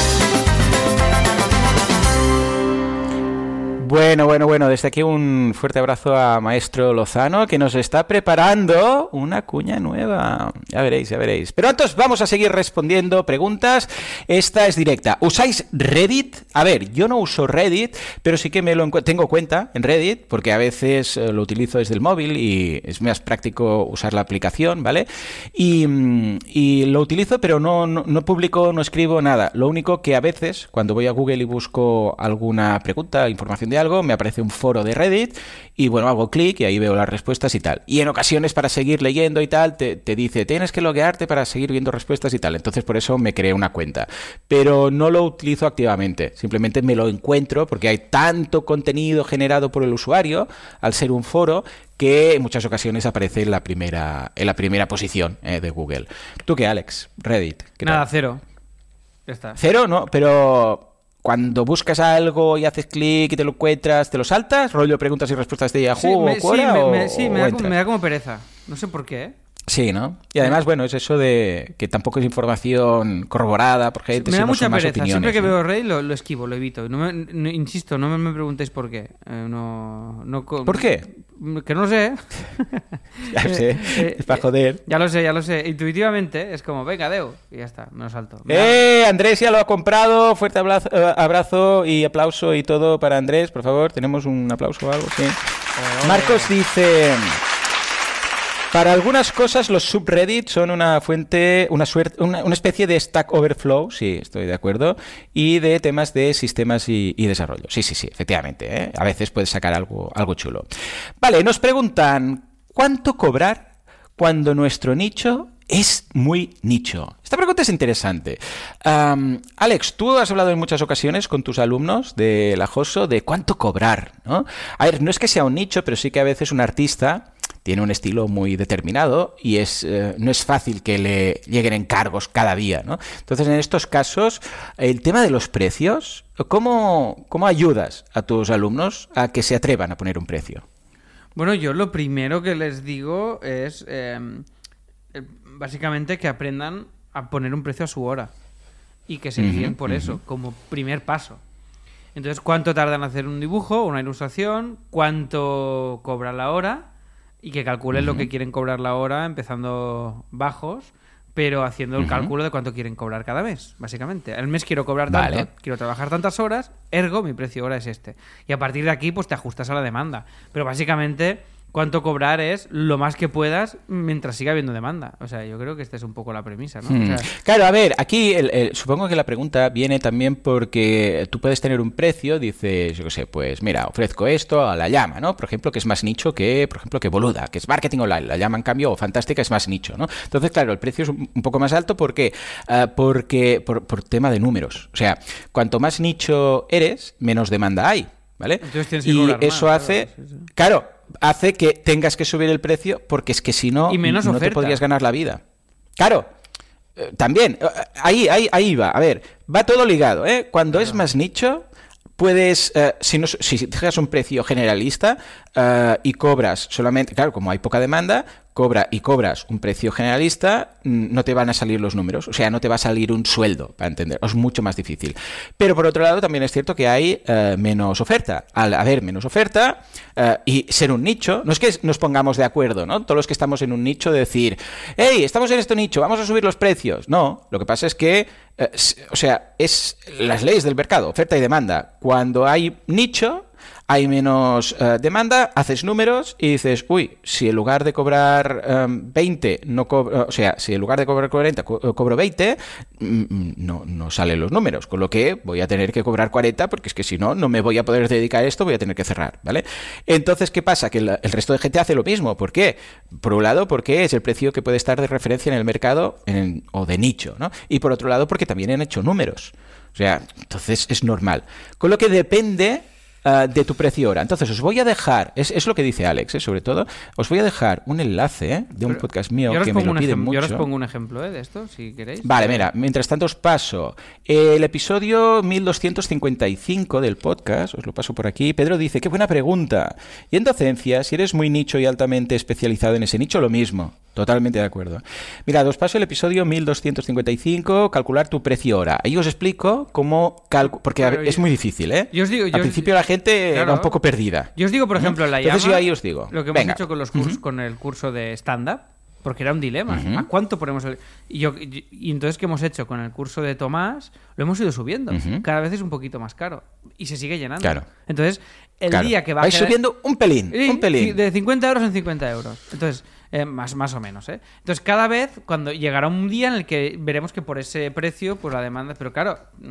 Bueno, bueno, bueno, desde aquí un fuerte abrazo a Maestro Lozano, que nos está preparando una cuña nueva. Ya veréis, ya veréis. Pero antes vamos a seguir respondiendo preguntas. Esta es directa. ¿Usáis Reddit? A ver, yo no uso Reddit, pero sí que me lo encu- tengo cuenta en Reddit, porque a veces eh, lo utilizo desde el móvil y es más práctico usar la aplicación, ¿vale? Y, mm, y lo utilizo, pero no, no, no publico, no escribo nada. Lo único que a veces, cuando voy a Google y busco alguna pregunta, información de de algo, me aparece un foro de Reddit y bueno, hago clic y ahí veo las respuestas y tal. Y en ocasiones para seguir leyendo y tal, te, te dice, tienes que loguearte para seguir viendo respuestas y tal. Entonces por eso me creé una cuenta. Pero no lo utilizo activamente, simplemente me lo encuentro porque hay tanto contenido generado por el usuario, al ser un foro, que en muchas ocasiones aparece en la primera, en la primera posición eh, de Google. ¿Tú qué, Alex? Reddit. ¿Qué Nada, tal? cero. Ya está. Cero, ¿no? Pero cuando buscas algo y haces clic y te lo encuentras, ¿te lo saltas? ¿Rollo preguntas y respuestas de Yahoo Sí, o me, sí, Quora? me, o, me- sí, me o da, como- entras? me da como pereza. No sé por qué, ¿eh? Sí, ¿no? Y además, bueno, es eso de que tampoco es información corroborada por gente, Me da sino mucha son más pereza. opiniones. Siempre que ¿no? veo Rey lo, lo esquivo, lo evito. No me- no- insisto, no me, me preguntéis por qué. Eh, no, no co- ¿Por qué? Que no sé. Ya sé, Eh, es para joder. Ya lo sé, ya lo sé. Intuitivamente es como, venga, Deu. Y ya está, me lo salto. Me da- ¡Eh! Andrés ya lo ha comprado. Fuerte abrazo, eh, abrazo y aplauso y todo para Andrés, por favor. ¿Tenemos un aplauso o algo? Sí. Marcos dice... Para algunas cosas los subreddits son una fuente, una, suerte, una, una especie de Stack Overflow, sí, estoy de acuerdo, y de temas de sistemas y, y desarrollo. Sí, sí, sí, efectivamente, ¿eh? A veces puedes sacar algo, algo chulo. Vale, nos preguntan, ¿cuánto cobrar cuando nuestro nicho es muy nicho? Esta pregunta es interesante. Um, Alex, tú has hablado en muchas ocasiones con tus alumnos de la Joso de cuánto cobrar, ¿no? A ver, no es que sea un nicho, pero sí que a veces un artista tiene un estilo muy determinado y es eh, no es fácil que le lleguen encargos cada día, ¿no? Entonces, en estos casos, el tema de los precios, ¿cómo, cómo ayudas a tus alumnos a que se atrevan a poner un precio? Bueno, yo lo primero que les digo es eh, eh, básicamente que aprendan a poner un precio a su hora y que se Ujú, guíen por ujú. eso, como primer paso. Entonces, ¿cuánto tardan en hacer un dibujo, una ilustración? ¿Cuánto cobra la hora? Y que calculen lo que quieren cobrar la hora, empezando bajos, pero haciendo el Ujú. cálculo de cuánto quieren cobrar cada mes, básicamente. Al mes quiero cobrar tanto, Vale. quiero trabajar tantas horas, ergo mi precio hora es este. Y a partir de aquí, pues te ajustas a la demanda. Pero básicamente, cuánto cobrar es lo más que puedas mientras siga habiendo demanda. O sea, yo creo que esta es un poco la premisa, ¿no? O Hmm. sea, Claro, a ver, aquí el- el- supongo que la pregunta viene también porque tú puedes tener un precio, dices, yo qué sé, pues mira, ofrezco esto a La Llama, ¿no? Por ejemplo, que es más nicho que, por ejemplo, que Boluda, que es marketing online. La Llama, en cambio, o Fantástica es más nicho, ¿no? Entonces, claro, el precio es un un poco más alto porque, ah, porque por, por tema de números. O sea, cuanto más nicho eres, menos demanda hay, ¿vale? Entonces tienes que y cobrar más, eso hace, claro, sí, sí. claro, hace que tengas que subir el precio porque es que si no, Y menos no te oferta. podrías ganar la vida. Claro. Eh, También, eh, ahí, ahí, ahí va. A ver, va todo ligado, ¿eh? Cuando es más nicho, puedes, eh, si, no, si dejas un precio generalista eh, y cobras solamente, claro, como hay poca demanda, cobra y cobras un precio generalista, mm, no te van a salir los números, o sea, no te va a salir un sueldo, para entender, es mucho más difícil. Pero por otro lado, también es cierto que hay eh, menos oferta. Al haber menos oferta eh, y ser un nicho, no es que nos pongamos de acuerdo, ¿no? Todos los que estamos en un nicho de decir, hey, estamos en este nicho, vamos a subir los precios. No, lo que pasa es que, eh, o sea, es las leyes del mercado, oferta y demanda. Cuando hay nicho, hay menos eh, demanda, haces números y dices, uy, si en lugar de cobrar eh, veinte, no cobro, o sea, si en lugar de cobrar cuarenta, co cobro veinte, mm, no, no salen los números, con lo que voy a tener que cobrar cuarenta porque es que si no, no me voy a poder dedicar a esto, voy a tener que cerrar, ¿vale? Entonces, ¿qué pasa? Que el, el resto de gente hace lo mismo. ¿Por qué? Por un lado, porque es el precio que puede estar de referencia en el mercado en, o de nicho, ¿no? Y por otro lado, porque también han hecho números. O sea, entonces es normal. Con lo que depende uh, de tu precio hora. Entonces, os voy a dejar, es, es lo que dice Alex, ¿eh? Sobre todo, os voy a dejar un enlace ¿eh? de un Pero podcast mío yo os que me pongo lo un piden ejem- mucho. Yo os pongo un ejemplo ¿eh? de esto, si queréis. Vale, mira, mientras tanto os paso el episodio mil doscientos cincuenta y cinco del podcast, os lo paso por aquí. Pedro dice, qué buena pregunta. Y en docencia, si eres muy nicho y altamente especializado en ese nicho, lo mismo. Totalmente de acuerdo. Mirad, os paso el episodio mil doscientos cincuenta y cinco, calcular tu precio hora. Ahí os explico cómo calcular, porque a ver, Pero es yo- muy difícil, ¿eh? yo os digo- yo Al os- principio la gente Claro. va un poco perdida. Yo os digo, por ejemplo, en la Entonces llama, yo ahí os digo, lo que hemos venga. hecho con los cursos, Ujú. con el curso de stand-up, porque era un dilema. Ujú. ¿A cuánto ponemos el...? Y, yo, y, y entonces, ¿qué hemos hecho con el curso de Tomás? Lo hemos ido subiendo. Ujú. Cada vez es un poquito más caro. Y se sigue llenando. Claro. Entonces, el Claro. día que va Vais a quedar- subiendo un pelín, Sí, un pelín. De cincuenta euros en cincuenta euros. Entonces, eh, más, más o menos, ¿eh? Entonces, cada vez, cuando llegará un día en el que veremos que por ese precio, pues la demanda... Pero claro, mm,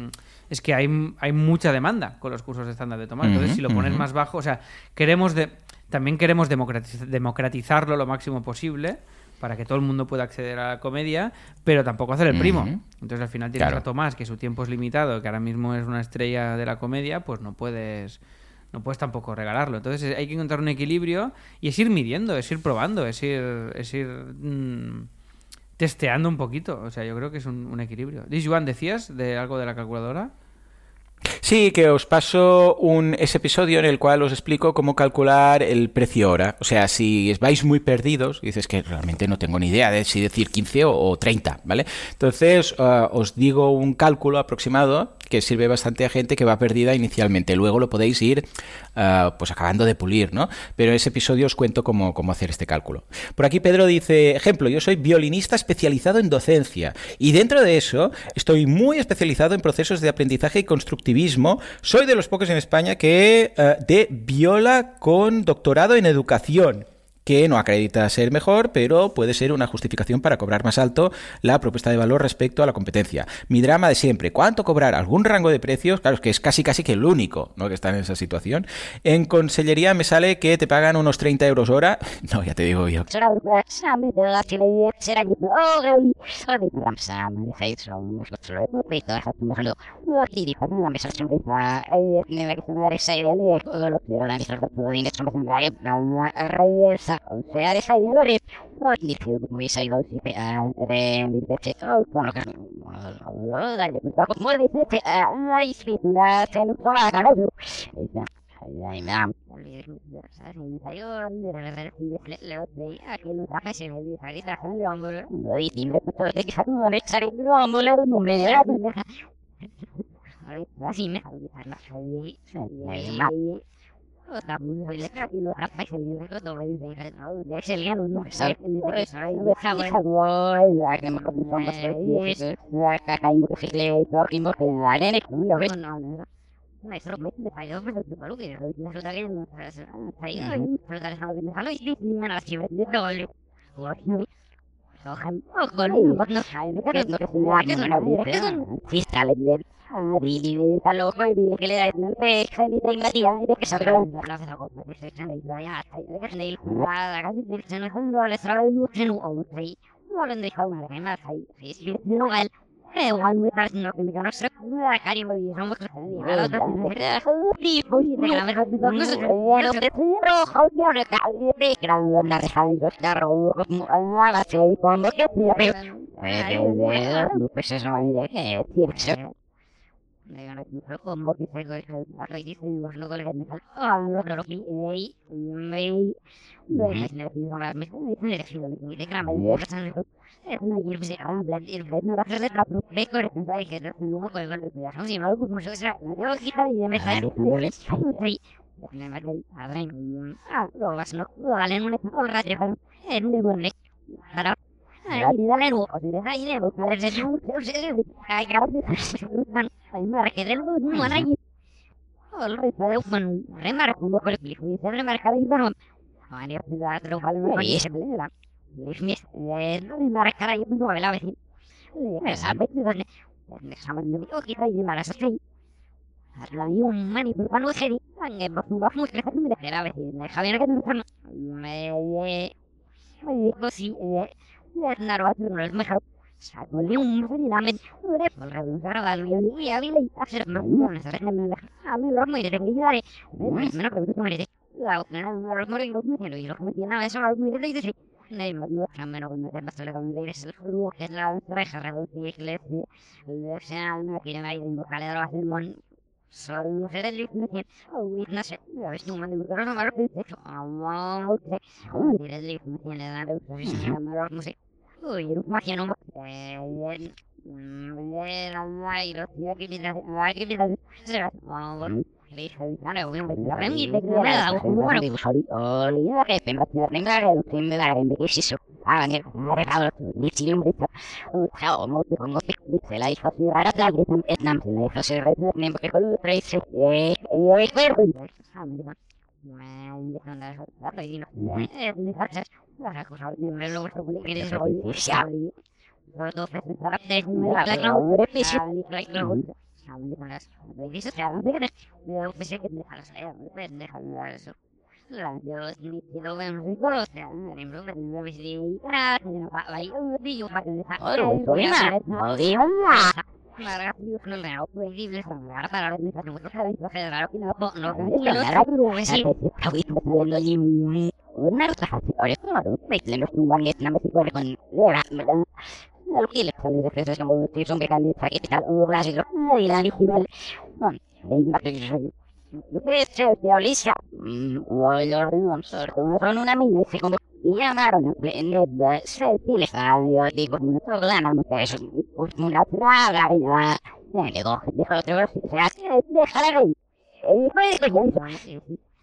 es que hay, hay mucha demanda con los cursos estándar de Tomás. Entonces, Uh-huh, si lo pones uh-huh. más bajo, o sea, queremos de, también queremos democratiz- democratizarlo lo máximo posible para que todo el mundo pueda acceder a la comedia, pero tampoco hacer el primo. Uh-huh. Entonces, al final tienes Claro. a Tomás, que su tiempo es limitado, que ahora mismo es una estrella de la comedia, pues no puedes... No puedes tampoco regalarlo. Entonces hay que encontrar un equilibrio y es ir midiendo, es ir probando, es ir, es ir mmm, testeando un poquito. O sea, yo creo que es un, un equilibrio. Dis, Joan, ¿decías de algo de la calculadora? Sí, que os paso un, ese episodio en el cual os explico cómo calcular el precio hora. O sea, si vais muy perdidos, y dices que realmente no tengo ni idea de si decir quince o, o treinta, ¿vale? Entonces, uh, os digo un cálculo aproximado que sirve bastante a gente que va perdida inicialmente. Luego lo podéis ir uh, pues acabando de pulir, ¿no? Pero en ese episodio os cuento cómo, cómo hacer este cálculo. Por aquí Pedro dice, ejemplo, yo soy violinista especializado en docencia y dentro de eso estoy muy especializado en procesos de aprendizaje y constructivismo. Soy de los pocos en España que uh, de viola con doctorado en educación, que no acredita ser mejor, pero puede ser una justificación para cobrar más alto la propuesta de valor respecto a la competencia. Mi drama de siempre, ¿cuánto cobrar? ¿Algún rango de precios? Claro, es que es casi casi que el único, ¿no?, que está en esa situación. En consellería me sale que te pagan unos treinta euros hora. No, ya te digo yo. Son una mina y se como y llamaron a pleno se utilizario digo una programa que es una traga y la le digo deja otro se hace deja la rey y pues que yo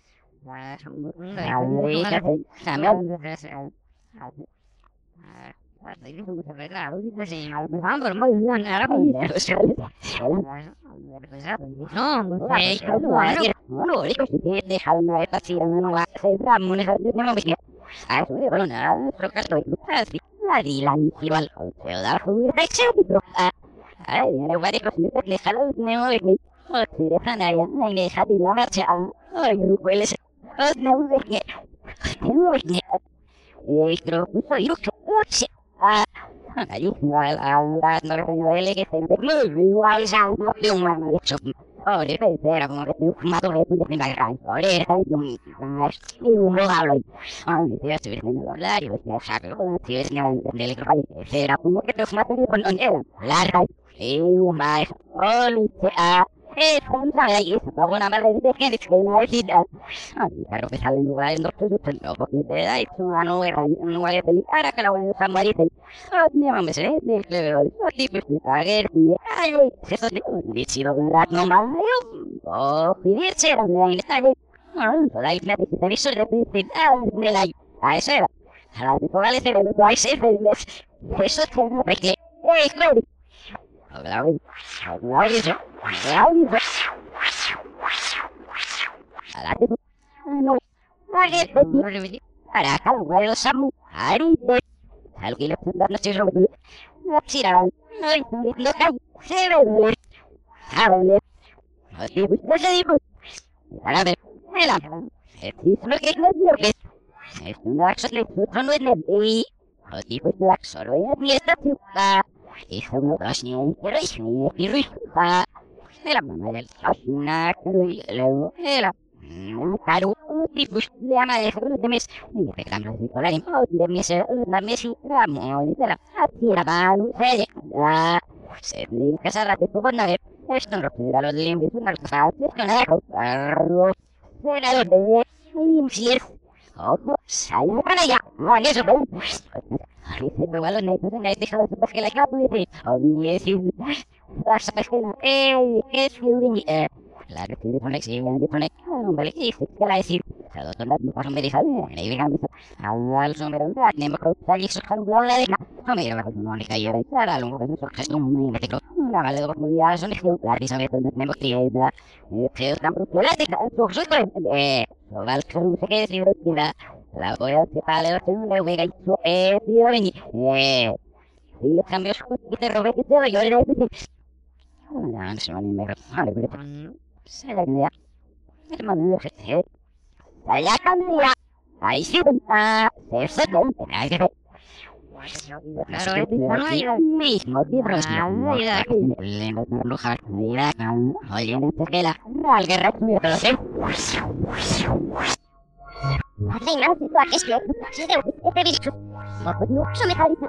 Ore, era como que un mato de una gran ore, y un y un regalo. Ah, me tienes que venir a hablar y voy a saber cómo tienes que del era como que te mato con él. La y un más. Oli, ah, es un ahí, una madre de gente que no necesita. Ah, claro que salen lugares no no porque te da eso a no era no hay pelicara que la voy a morir. Ah, no me sé, de que veo. Tipo a ver, ay, eso decido verdad no más. Oh, fíjate, era una historia. No, la idea de que eso de de la a eso era. A la de vale se ve no hay se ve. Eso es como que eh, claro. Ahora, ahora eso. Ahora eso. Ahora eso. No. Ahora eso. Para acá, bueno, Samu. Ari. Algo que le no se rompe. No tira. No, no cae. Se ve. Ahora. Así pues, no se dijo. Ahora ver. Mira. Es lo que no lo que es una acción no es de así pues la solo es mi esta ciudad. Es un ocasion, pero es mi rica. Era mamá del asina, pero luego era un caro, tipo de ama de de mes. Y te cambio de colar en de mes, la mes ramo de la tira mano, se la se le casará de todo nada. Esto no será lo de limpiar una cosa, esto no es será lo de limpiar. Ojo, sale para allá, no hay eso, pero dice que igual no hay nada dejado de pescar la capa y dice, o bien si las pesqueras, eh, que es que eh, claro que pone que se pone, no vale que dice que la decir, se lo toma no pasa me dice, le diga mi al sombrero, ne me creo que se saca un la de no me lleva no le cae ahí, para lo que eso es un me te la vale como día son la risa me me mostré da que es tan problemática, eh, lo vale que no sé qué decir, la voy a separar de una vega y su eh, tío, eh, si los cambios que te robé que te doy, yo le digo, no, no se van a ir, vale, pero, se la idea, hermano, que se, se la cambia, ahí sí, ah, se se no, hay que ver. Claro, es no mismo, libros, no, mira, le no lujar, mira, oye, no te queda, al que recuerdo, pero sí. Ay, no, tú aquí estoy, sí, este bicho. No, eso me parece.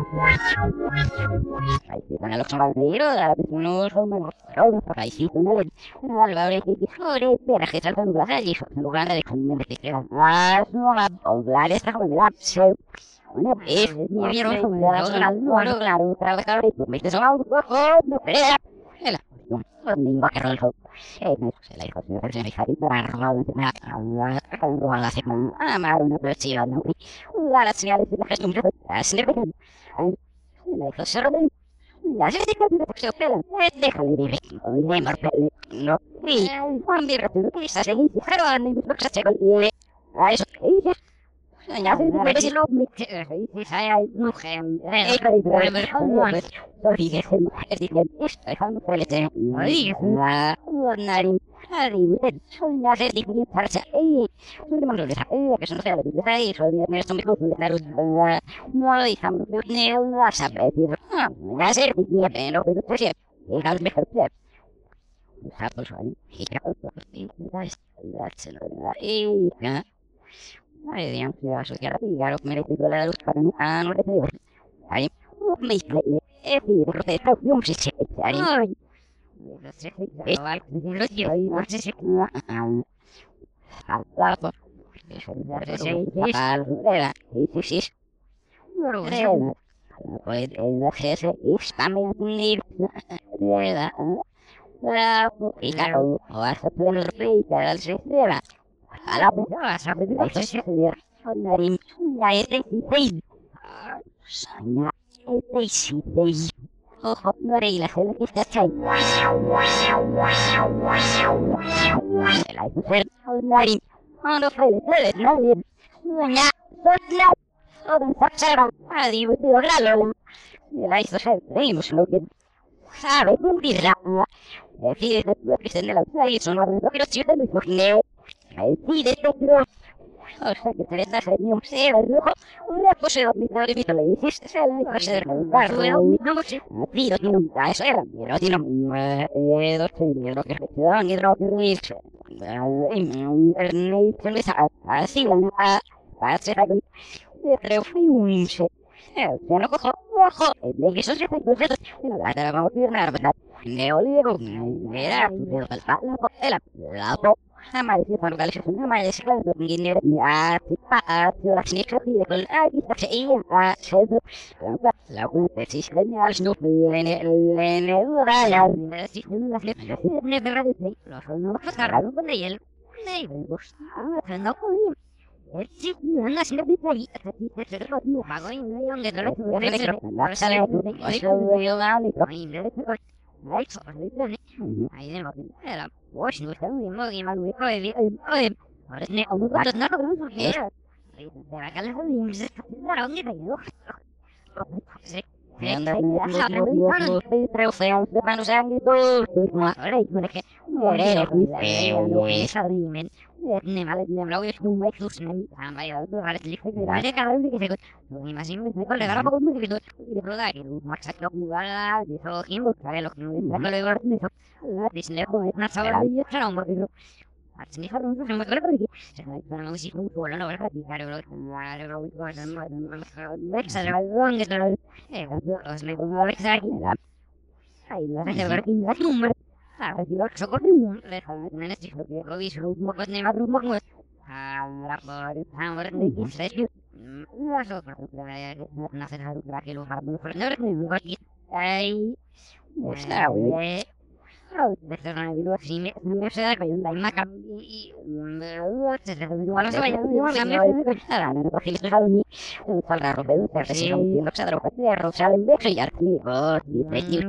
Ay, sí, con el ocho mal de hilo, la vez no son menos. Ay, sí, con el albabre que sobre, pero que saltan las allí, en lugar de comer de que más no va a hablar esta comunidad. Una vez, me vieron como la otra, no, claro, trabajar y comiste son algo, no, pero era. Ni va que rollo. Eh, no se la hizo de versión hija para robar una con robar la semana. Ah, mar una presión, no. La la señal de la costumbre. Así le pegó. La hizo cerrar. Ya se dice que se pela. Déjale vivir. Hoy de marpele. No. Y Juan Virgo que se seguí, pero a mí me pasa que le a eso. Ja, det är lågt mitt. Det säger nog hem. Det är så vi är hem. Det är just han får lite. Nej, nej. Hari, så jag ser det inte para sig. Så det man då det är så fel det är så det är som det där. Nej, han det nej, vad sa det? Jag ser det inte men då det ser. Jag har mig själv. Jag har så här. Jag har det är that's it. Ja. Nej, det är inte jag så jag jag upp med det där upp på an och det är. Nej, upp med det. Är det det är ju inte så. Nej. Det är allt det gör ju vad det är. Alla på. Det är det är det är precis. Det är och det är det är spännande ni. Det är ja, y claro, o hace pleno rica, el sistema. A la persona, sabe de la sociedad. Sonarim, ya es de sí. Soña, es de sí. Ojo, no haré la cena que está chay. La mujer, sonarim, no fue le tele, no le. Soña, soña. Todo saxero, ha divertido gralo. La hizo ser, reímos lo que sabe, un birra. Sí, que se le la y son los que los chicos muy fuerte. Sí, de esto creo. O sea, que te le das el mío, se lo dijo. Una cosa de mi padre, mi le dices, se le dijo, se le dijo, no sé. Sí, no tiene un caso, era, no tiene un dos, ni lo que se quedó, ni lo que dice. Ni se le sabe, así, a hacer algo. Pero fui un se. Se no cojo, ojo, de que eso se hace, la verdad, vamos a ir a la Neoligo, era la la la sama itu kalau saya sama ya sekali begini ya tipe la sneaker di kalau kita saya saya apa lagu persis dan harus nulis ini ini uraya sih ini berarti lo no sekarang pun ya nih bos no punya sih nggak sih lebih lagi tapi saya terus mau bagoin yang gitu loh saya itu itu yang ini Đấy, này nên mà cái là bố xin phải người mà người mà người coi vì ơi ơi ở đây ông có nó nó cũng thế để là cái nó nó đâu như thế nữa nên là sao nó nó đi theo phèo để mà nó sang đi tôi mà ở đây mình cái ở đây là phèo rồi sao đi mình nên mà nên lâu ít không mấy lúc này làm vậy ở tôi lại lịch cái đấy cái cái cái rồi mà xin mình có thể là không biết cái đó cái đó cái mặt sạch nó cũng là thì thôi kiếm một cái lọc nóเลยว่านี่ครับดิสเนี่ยก็น่าสบายดีถ้าเรามาดูอันนี้เขาต้องทำอะไรก็ได้ใช่ไหมเราสิคุณตัวแล้วเราก็ดีกันเราเราเราก็จะมาเล็กสักเราก็เงี้ยเราเออเราสมัยก่อนเล็กสักนี่ครับไอ้เราจะมากินกันนุ่มอ่าที่เราชอบกินนุ่มเลยครับนั่นสิเราวิสุทธิ์มากเนี่ยมาดูมากเลยอ่าเราบริหารวันนี้เสร็จเราชอบเราน่าจะทำอะไรเราทำเราเนื้อเนื้อก็กินไอ้Está bien. Desde la vida así me me se da que hay una cambio y se le dio a la vaya dio a la mesa no cogí el salón y salga ropa de se no no se da ropa de rosa en vez de ya ni vos ni de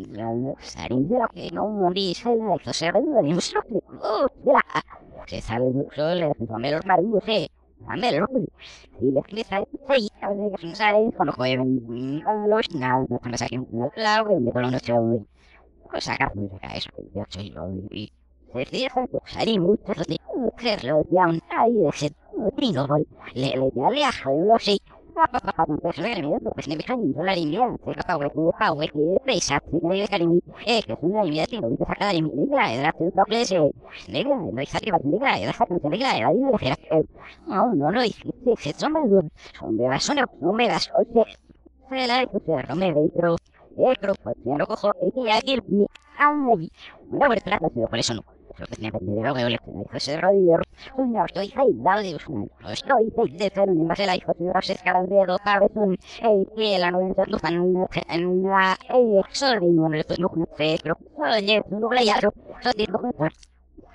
salir de la que no morí se le hizo ser de un shock de la se sale el sol el famelo maringo se famelo y le clica ahí a ver que sale con los jueves los nada no se saque la de todo no se ve pues sacar muy de eso yo soy yo y decir salir mucho de hacerlo ya un ahí de ese tino le le ya le hago lo sé pues le me pues me dejan en la línea se capa hueco pa hueco presa me dejan en eh que es una línea tengo que sacar de mi negra era tu doble ese negra no es arriba negra era sacar de negra era de la no no no es que son me son me vas no me das o sea se la no me veo pero pues no cojo y aquí mi ay no me trata por eso no lo que me pende de lo que le José Rodríguez no estoy ahí dado de usted no estoy de hacer un envase la hijo de José Caldedo cabezón eh que la no no fan en la eh solo no le no sé pero oye no le ya yo digo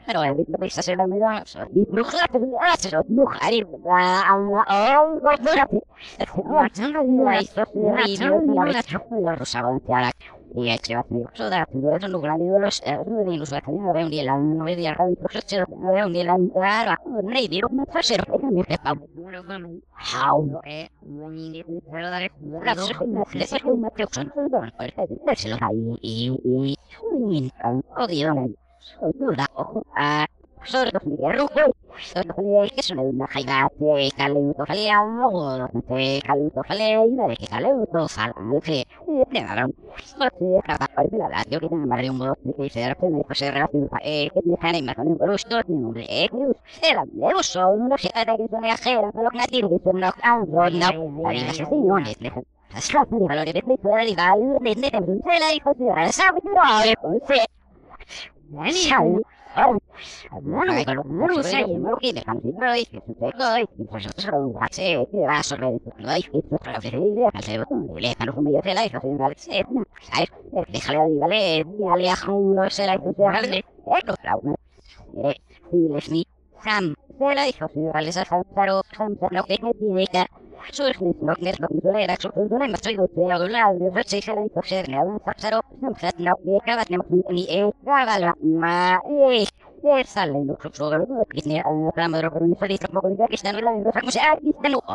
Pero he visto que se la mira, y bruja, se lo bruja, y a oh, gordura. La changa de la hizo, y no la chocó la rosada de y hay que hacer eso de los lugares de los de los vacaciones de un día la no de la radio se de un día la la no digo me hacer que me prepa how no eh ni pero dar la de ser una opción de se lo hay y y y odio no duda a sobre los guerreros sobre que son una jaiga de caleuto faleado de caleuto faleado de que caleuto sal que negaron porque para la la yo que me mareé un poco que se era que me pasé rápido eh que me dejan más con un gusto ni un eh era de uso no sé era que son ajera pero que tiene que son no no ahí las señores hasta de valores de la rival de de de la hijo de la sabe no pues sí bueno, no sé, no quiere cambiar y que se pega y pues eso lo hace que va sobre lo hay que otra vez le hace le están los medios de la hizo sin darse sabes déjale de vale ya le hago uno se la hizo de darle esto eh si les ni sam se la hizo sin darle esa pero sam no que tiene que sus no que no que era su no me estoy de otro lado yo sé se la hizo ser ne avanza pero no se no que cada tenemos ni eh cada ma eh sale lo que sobre que tiene un programa de organización de poco que está en la de como se ha visto no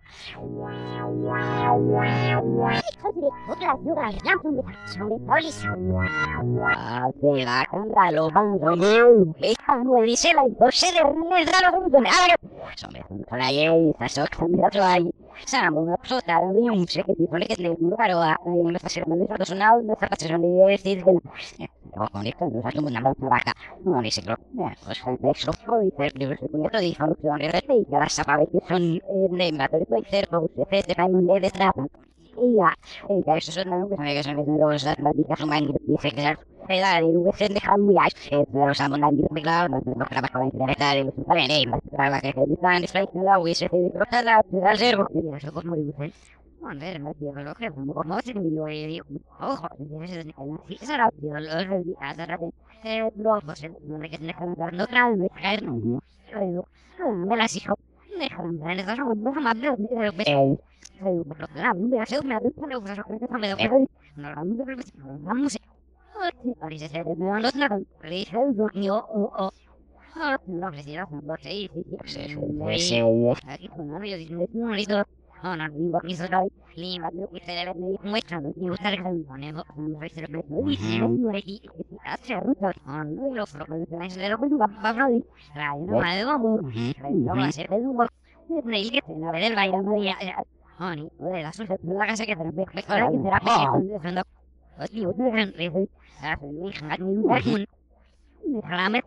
otra ciudad la son de sobre polis ah de la canda lo van a no dice la se de la lo de son de la y esa son de otro ahí Samo una persona de un sé que tipo le que le un lugar a una estación de personal de esta estación de decir que no con esto no sabe una vaca no dice que pues el extra y ser libre de esto y solución de red y cada sabe que son de materia puede ser o se hace de un de trapa y ya y que eso son que que son de los las humanas dice que la de U S de Hamuyash pero usamos la de claro no trabaja con la de los paneles para que están de la U S de la al cero eso como dice a ver me digo lo que como no se me lo he dicho ojo esa era lo de atrás eh lo pues no le que dejar dando tras me caer no me las hijo dejan ver eso no más de eh la me hace una de no vamos parece ser de los no parece yo o no precisa no sé sí aquí con ellos dicen no listo no no ni vos ni soy ni más de que se debe muestra ni usar que ponemos no sé si lo no es y hace ruta no lo problemas de lo que va a hablar no más de vamos no va a ser de un no y que no ver el baile María honey de la suerte la casa que te mejor que será pequeño pues digo no es hace mi hija ni un déjame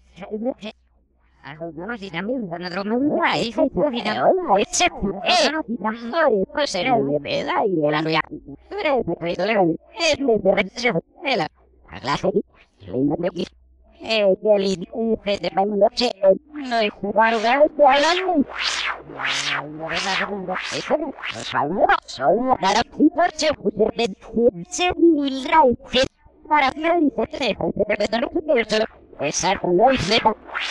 no si también no no ahí se puede no ese eh no puede ser de verdad y de la noia pero me creo que es de verdad la clase le mando aquí eh que le se te va mundo che no es para lugar hablando no verdad eso es falso solo para por che de se mil rai para que dice se te no que esa no es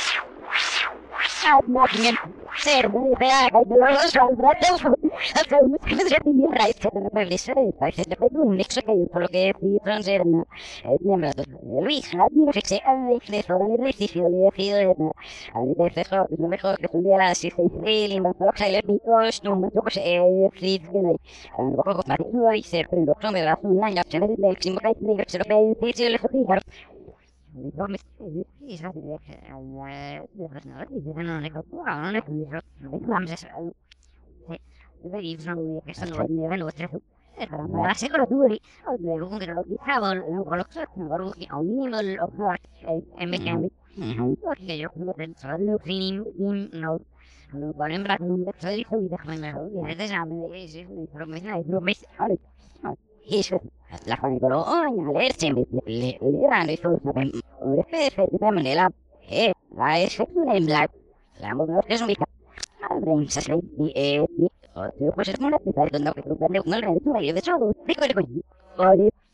no bien ser muy fea de los soldados hace un de mi raíz de la perdición parece de un nexo que por lo que francés no es miembro de Luis no sé si es de eso de ejercicio de decido de eso es mejor que un día la asistencia y me lo que le pico es no me toco se frit que no un poco más no y se pero no me da un año se le del último que digo se lo pedí se le fijar no me y se hace de no no le cojo no le cojo no vamos a de ir son que son de nivel otro para para seguro tú y luego que lo quitaba lo coloco no que a mínimo lo en mecánico porque yo no pensaba lo fin no no ponen para un de y déjame y de esa me dice pero me dice no me y eso la familia lo oña leer siempre le le dan eso saben un jefe de manera eh la es en black la mujer es un abren se y eh pues es una pizza donde que lo de una red tú y de todo digo digo oye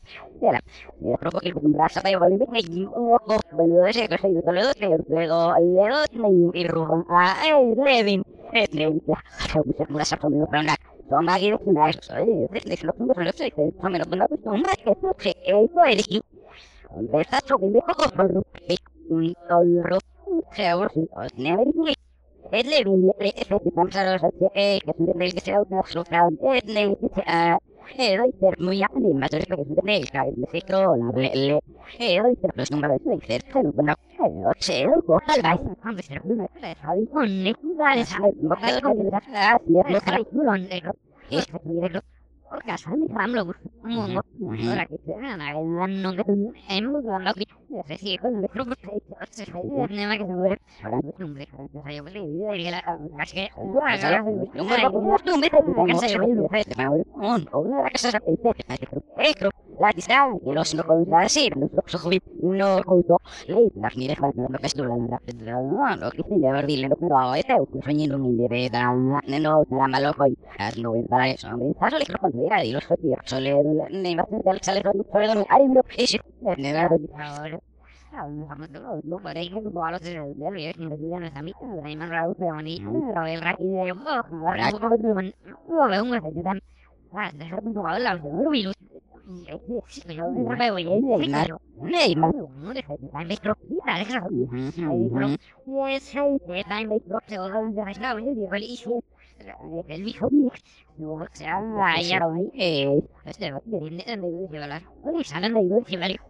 Era, era proprio che un braccio da voleva che un po' bello da sé che sei tutto le due, prego, le due in ruba. Ah, eh, Levin. Eh, Levin. Ciao, mi sembra sapere come per andare. Insomma, che non è so, eh, se lo fungo lo sai che come lo banda questo, ma che se e poi di il versato che mi poco per un tollo. Se ora si ne vedi. E Levin le effetti pensare che che del che sia una sopra e ne e dai per muy anni ma se che ne il caso se trola le e dai per lo numero di certo non no e c'è un po' al vai quando si non è sai non ne dare sai ma che non da ne sai tu non ne e se tu dire o casa mi famlo mo ora che non è molto la se si con le proprio se ne ma che vuole ora non mi sai vuole dire la che guarda non mi che sai vuole ma un ora che sa ecco la distanza che lo sono con la sì non so come no auto lei la finire fa non questo la no lo che ne devo dire però è un sogno non mi deve da no la malo poi no imparare sono pensato le cose vera di lo so dire sole nei matti del sale conduttore non hai mio pesce ne vado di ora non vorrei che vuole se deve dire che non è amica dai man rau peoni però il rapido è un po' non vuole un che da ah da non vuole la lui lui sì io non sapevo niente claro nei ma non è che dai metro dai che e sei dai metro se ho da stare di quelli su el hijo mío no se vaya hoy eh este va a venir en el de hablar hoy salen de ir que vale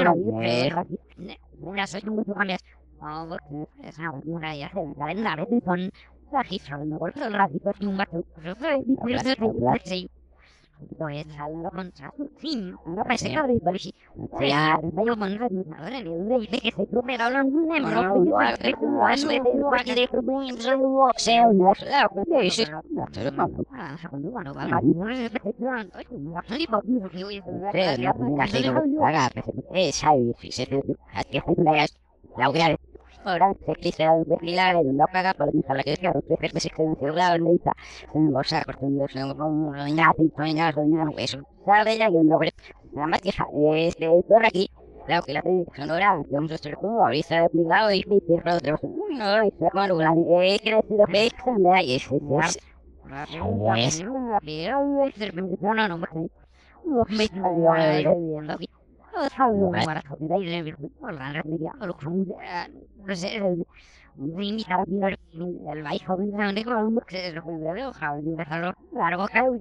una soy un poco más oh esa una ya se la en la vez con la cifra no por el ratito y un gato yo soy sí no es algo contra fin no parece que habréis parecido ya veo con ahora le doy que se tromera hablando de no no no aquí de problemas no sé no sé sí pero no cuando bueno va no es eh sai se que la voy a ora se quise milagre non paga per mi sala che che per se che se la verità se non sa questo non non ignati sognare sognare questo sabe ya che no nada más que este por aquí claro que la sonora yo me estoy como ahorita de mi lado y mi perro de no y se como la eh que se lo ve me hay ese es no no no me viendo aquí Sabe para que dai le la realidad lo que se limita el baile joven de como que lo puede ver ojalá de dejarlo largo que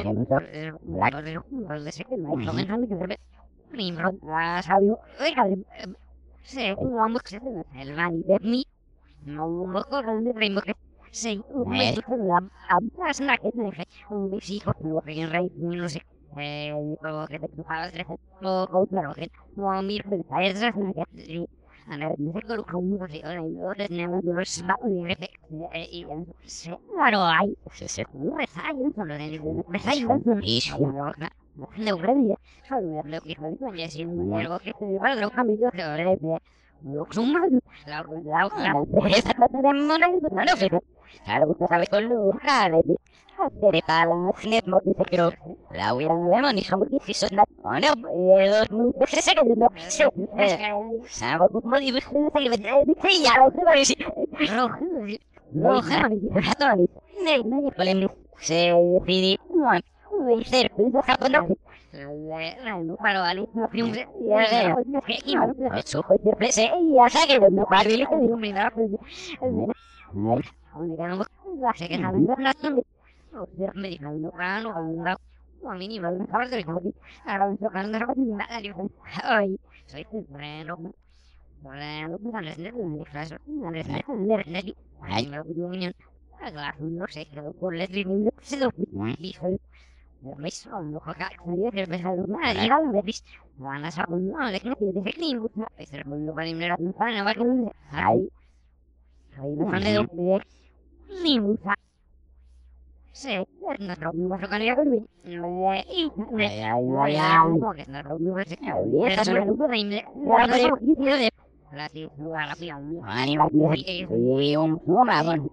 la lo de que el baile joven que debe primero la sabio oiga se vamos que el baile de mí no me acuerdo de ritmo que sí me la atrás la que un hijos lo que en rey no sé eh lo que te cruzabas o claro que no mir esa es que ana ne ko ko mu se ora no tenemos los baúles y claro hay se se no es hay no lo de me hay y no no creo solo lo que digo ya si algo que se va a lo cambio de ore lo suma la la esa tenemos no no sé claro que sabe con lo cara de hacer para net mo dice que la hubiera no vemos ni somos que si son no no se se que no sabe como digo se ya lo que parece rojo rojo ratón ne ne polémico se pide no ser pues no no para vale no primero ya eso fue sorpresa ya sabe que no para le que digo mira no no no sé que saben no me dijeron no no no a mí ni me acabas de decir ahora me tocan de ropa nada digo ay soy bueno bueno pues no es de frase no es de ay me voy a unir no sé que por les digo se lo dijo me son lo que quería que me salga mal y algo me dice van a saber no de que de que ni no es el mundo para irme a para va que ay ay me han de ni mucha sí, no trovo más localidad que vi. Ay, ay, ay, ay, porque no trovo más que vi. Esa es la luz de Inde. La de la ciudad, la ciudad. Ay, y un una con.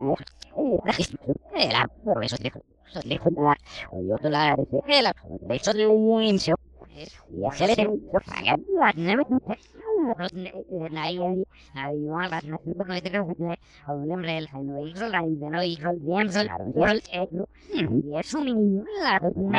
Eh, la por eso te so de la. Yo te la de la. De eso de inicio. Ya se le tengo que pagar las nueve. Ahí, ahí, van las nueve. No te creo que un hombre el no hizo la no hizo el bien, el y es un niño. La no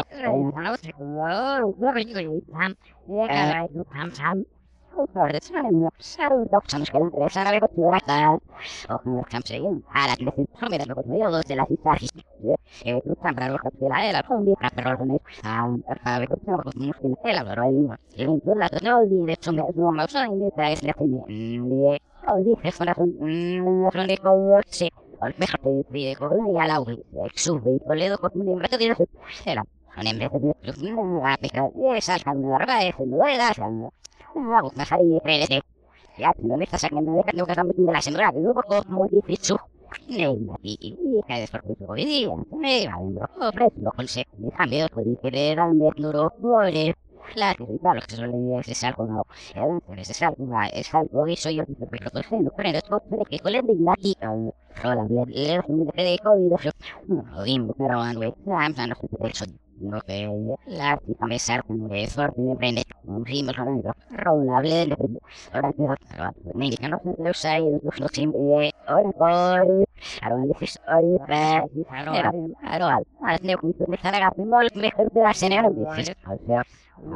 no Voor de trein, zo dat soms kan er zijn er wat later. Of nog kan zeggen, ah dat is zo met dat heel los de la ciudad. Eh, no tan raro que la era con mi pero con ah, para que no nos que la pero ahí. En todas las no de de son no no son de es la que ni o dije son son de como se al mejor te pide con la la sube coledo con un embrazo de era un embrazo de una pica esa una rara es no era Vamos, me salí de ya no me está sacando de que estamos de la semana, que luego como difícil. Y que después hoy día, me va viendo, ofrezco consejo, me cambio, puede querer al mes duro, por claro, y para lo que suele es algo nuevo. Entonces es algo, es algo que soy yo, pero no sé, no creo, es todo que con el dignati, rola, le le un de COVID, no dimos, pero anyway, I'm not so no sé, la artista me salta en un esfuerzo y me prende un ritmo sonoro, razonable, de ahora que me indica no sé, lo sé, lo siempre, ahora por, ahora me dices, ahora, ahora, ahora, ahora tengo que empezar a gastar mejor de la señora, o sea,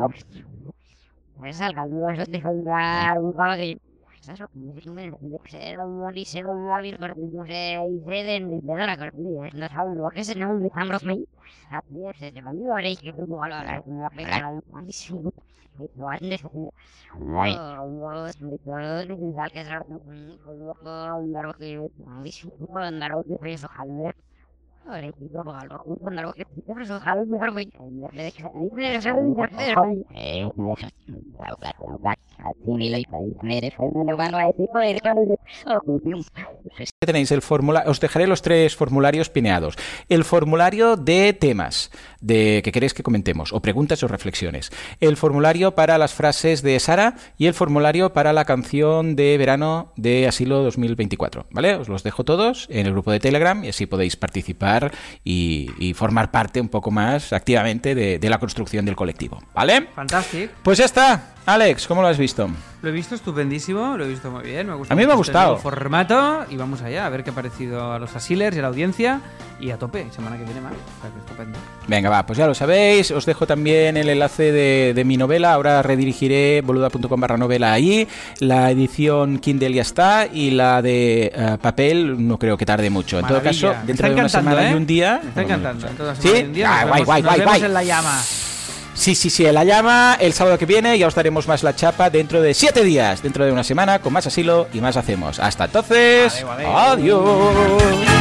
es algo, no es de encontrar un poco de eso, me dice, no dice, no vi por no sé, y se den de dar a cortar, no saben lo que es no me estamos me así es, se me dio ahora que como a la una pega, sí, no antes, ay, no, no, que es algo, un largo que, sí, un largo que es ojalá. Ahora, y luego algo, un largo que es ojalá mejor me, de que eh, Tenéis el formulario, os dejaré los tres formularios pineados. El formulario de temas de que queréis que comentemos, o preguntas o reflexiones. El formulario para las frases de Sara y el formulario para la canción de verano de Asilo dos mil veinticuatro. ¿Vale? Os los dejo todos en el grupo de Telegram y así podéis participar y, y formar parte un poco más activamente de, de la construcción del colectivo. ¿Vale? Fantástico. Pues ya está. Alex, ¿cómo lo has visto? Lo he visto estupendísimo, lo he visto muy bien. Me ha gustado a mí me ha mucho gustado. Este nuevo formato y vamos allá a ver qué ha parecido a los asilers y a la audiencia. Y a tope, semana que viene más. O sea que estupendo. Venga, va, pues ya lo sabéis. Os dejo también el enlace de, de mi novela. Ahora redirigiré boluda punto com barra novela ahí. La edición Kindle ya está. Y la de uh, papel no creo que tarde mucho. En Maravilla. Todo caso, dentro de una semana ¿eh? y un día. Me está encantando. En toda ¿Sí? Y un día ah, nos guay, vemos, guay, nos guay, vemos guay. en La Llama. Sí, sí, sí, en La Llama el sábado que viene. Ya os daremos más la chapa dentro de siete días. Dentro de una semana con más asilo y más hacemos. Hasta entonces. Adeu, adeu. Adiós.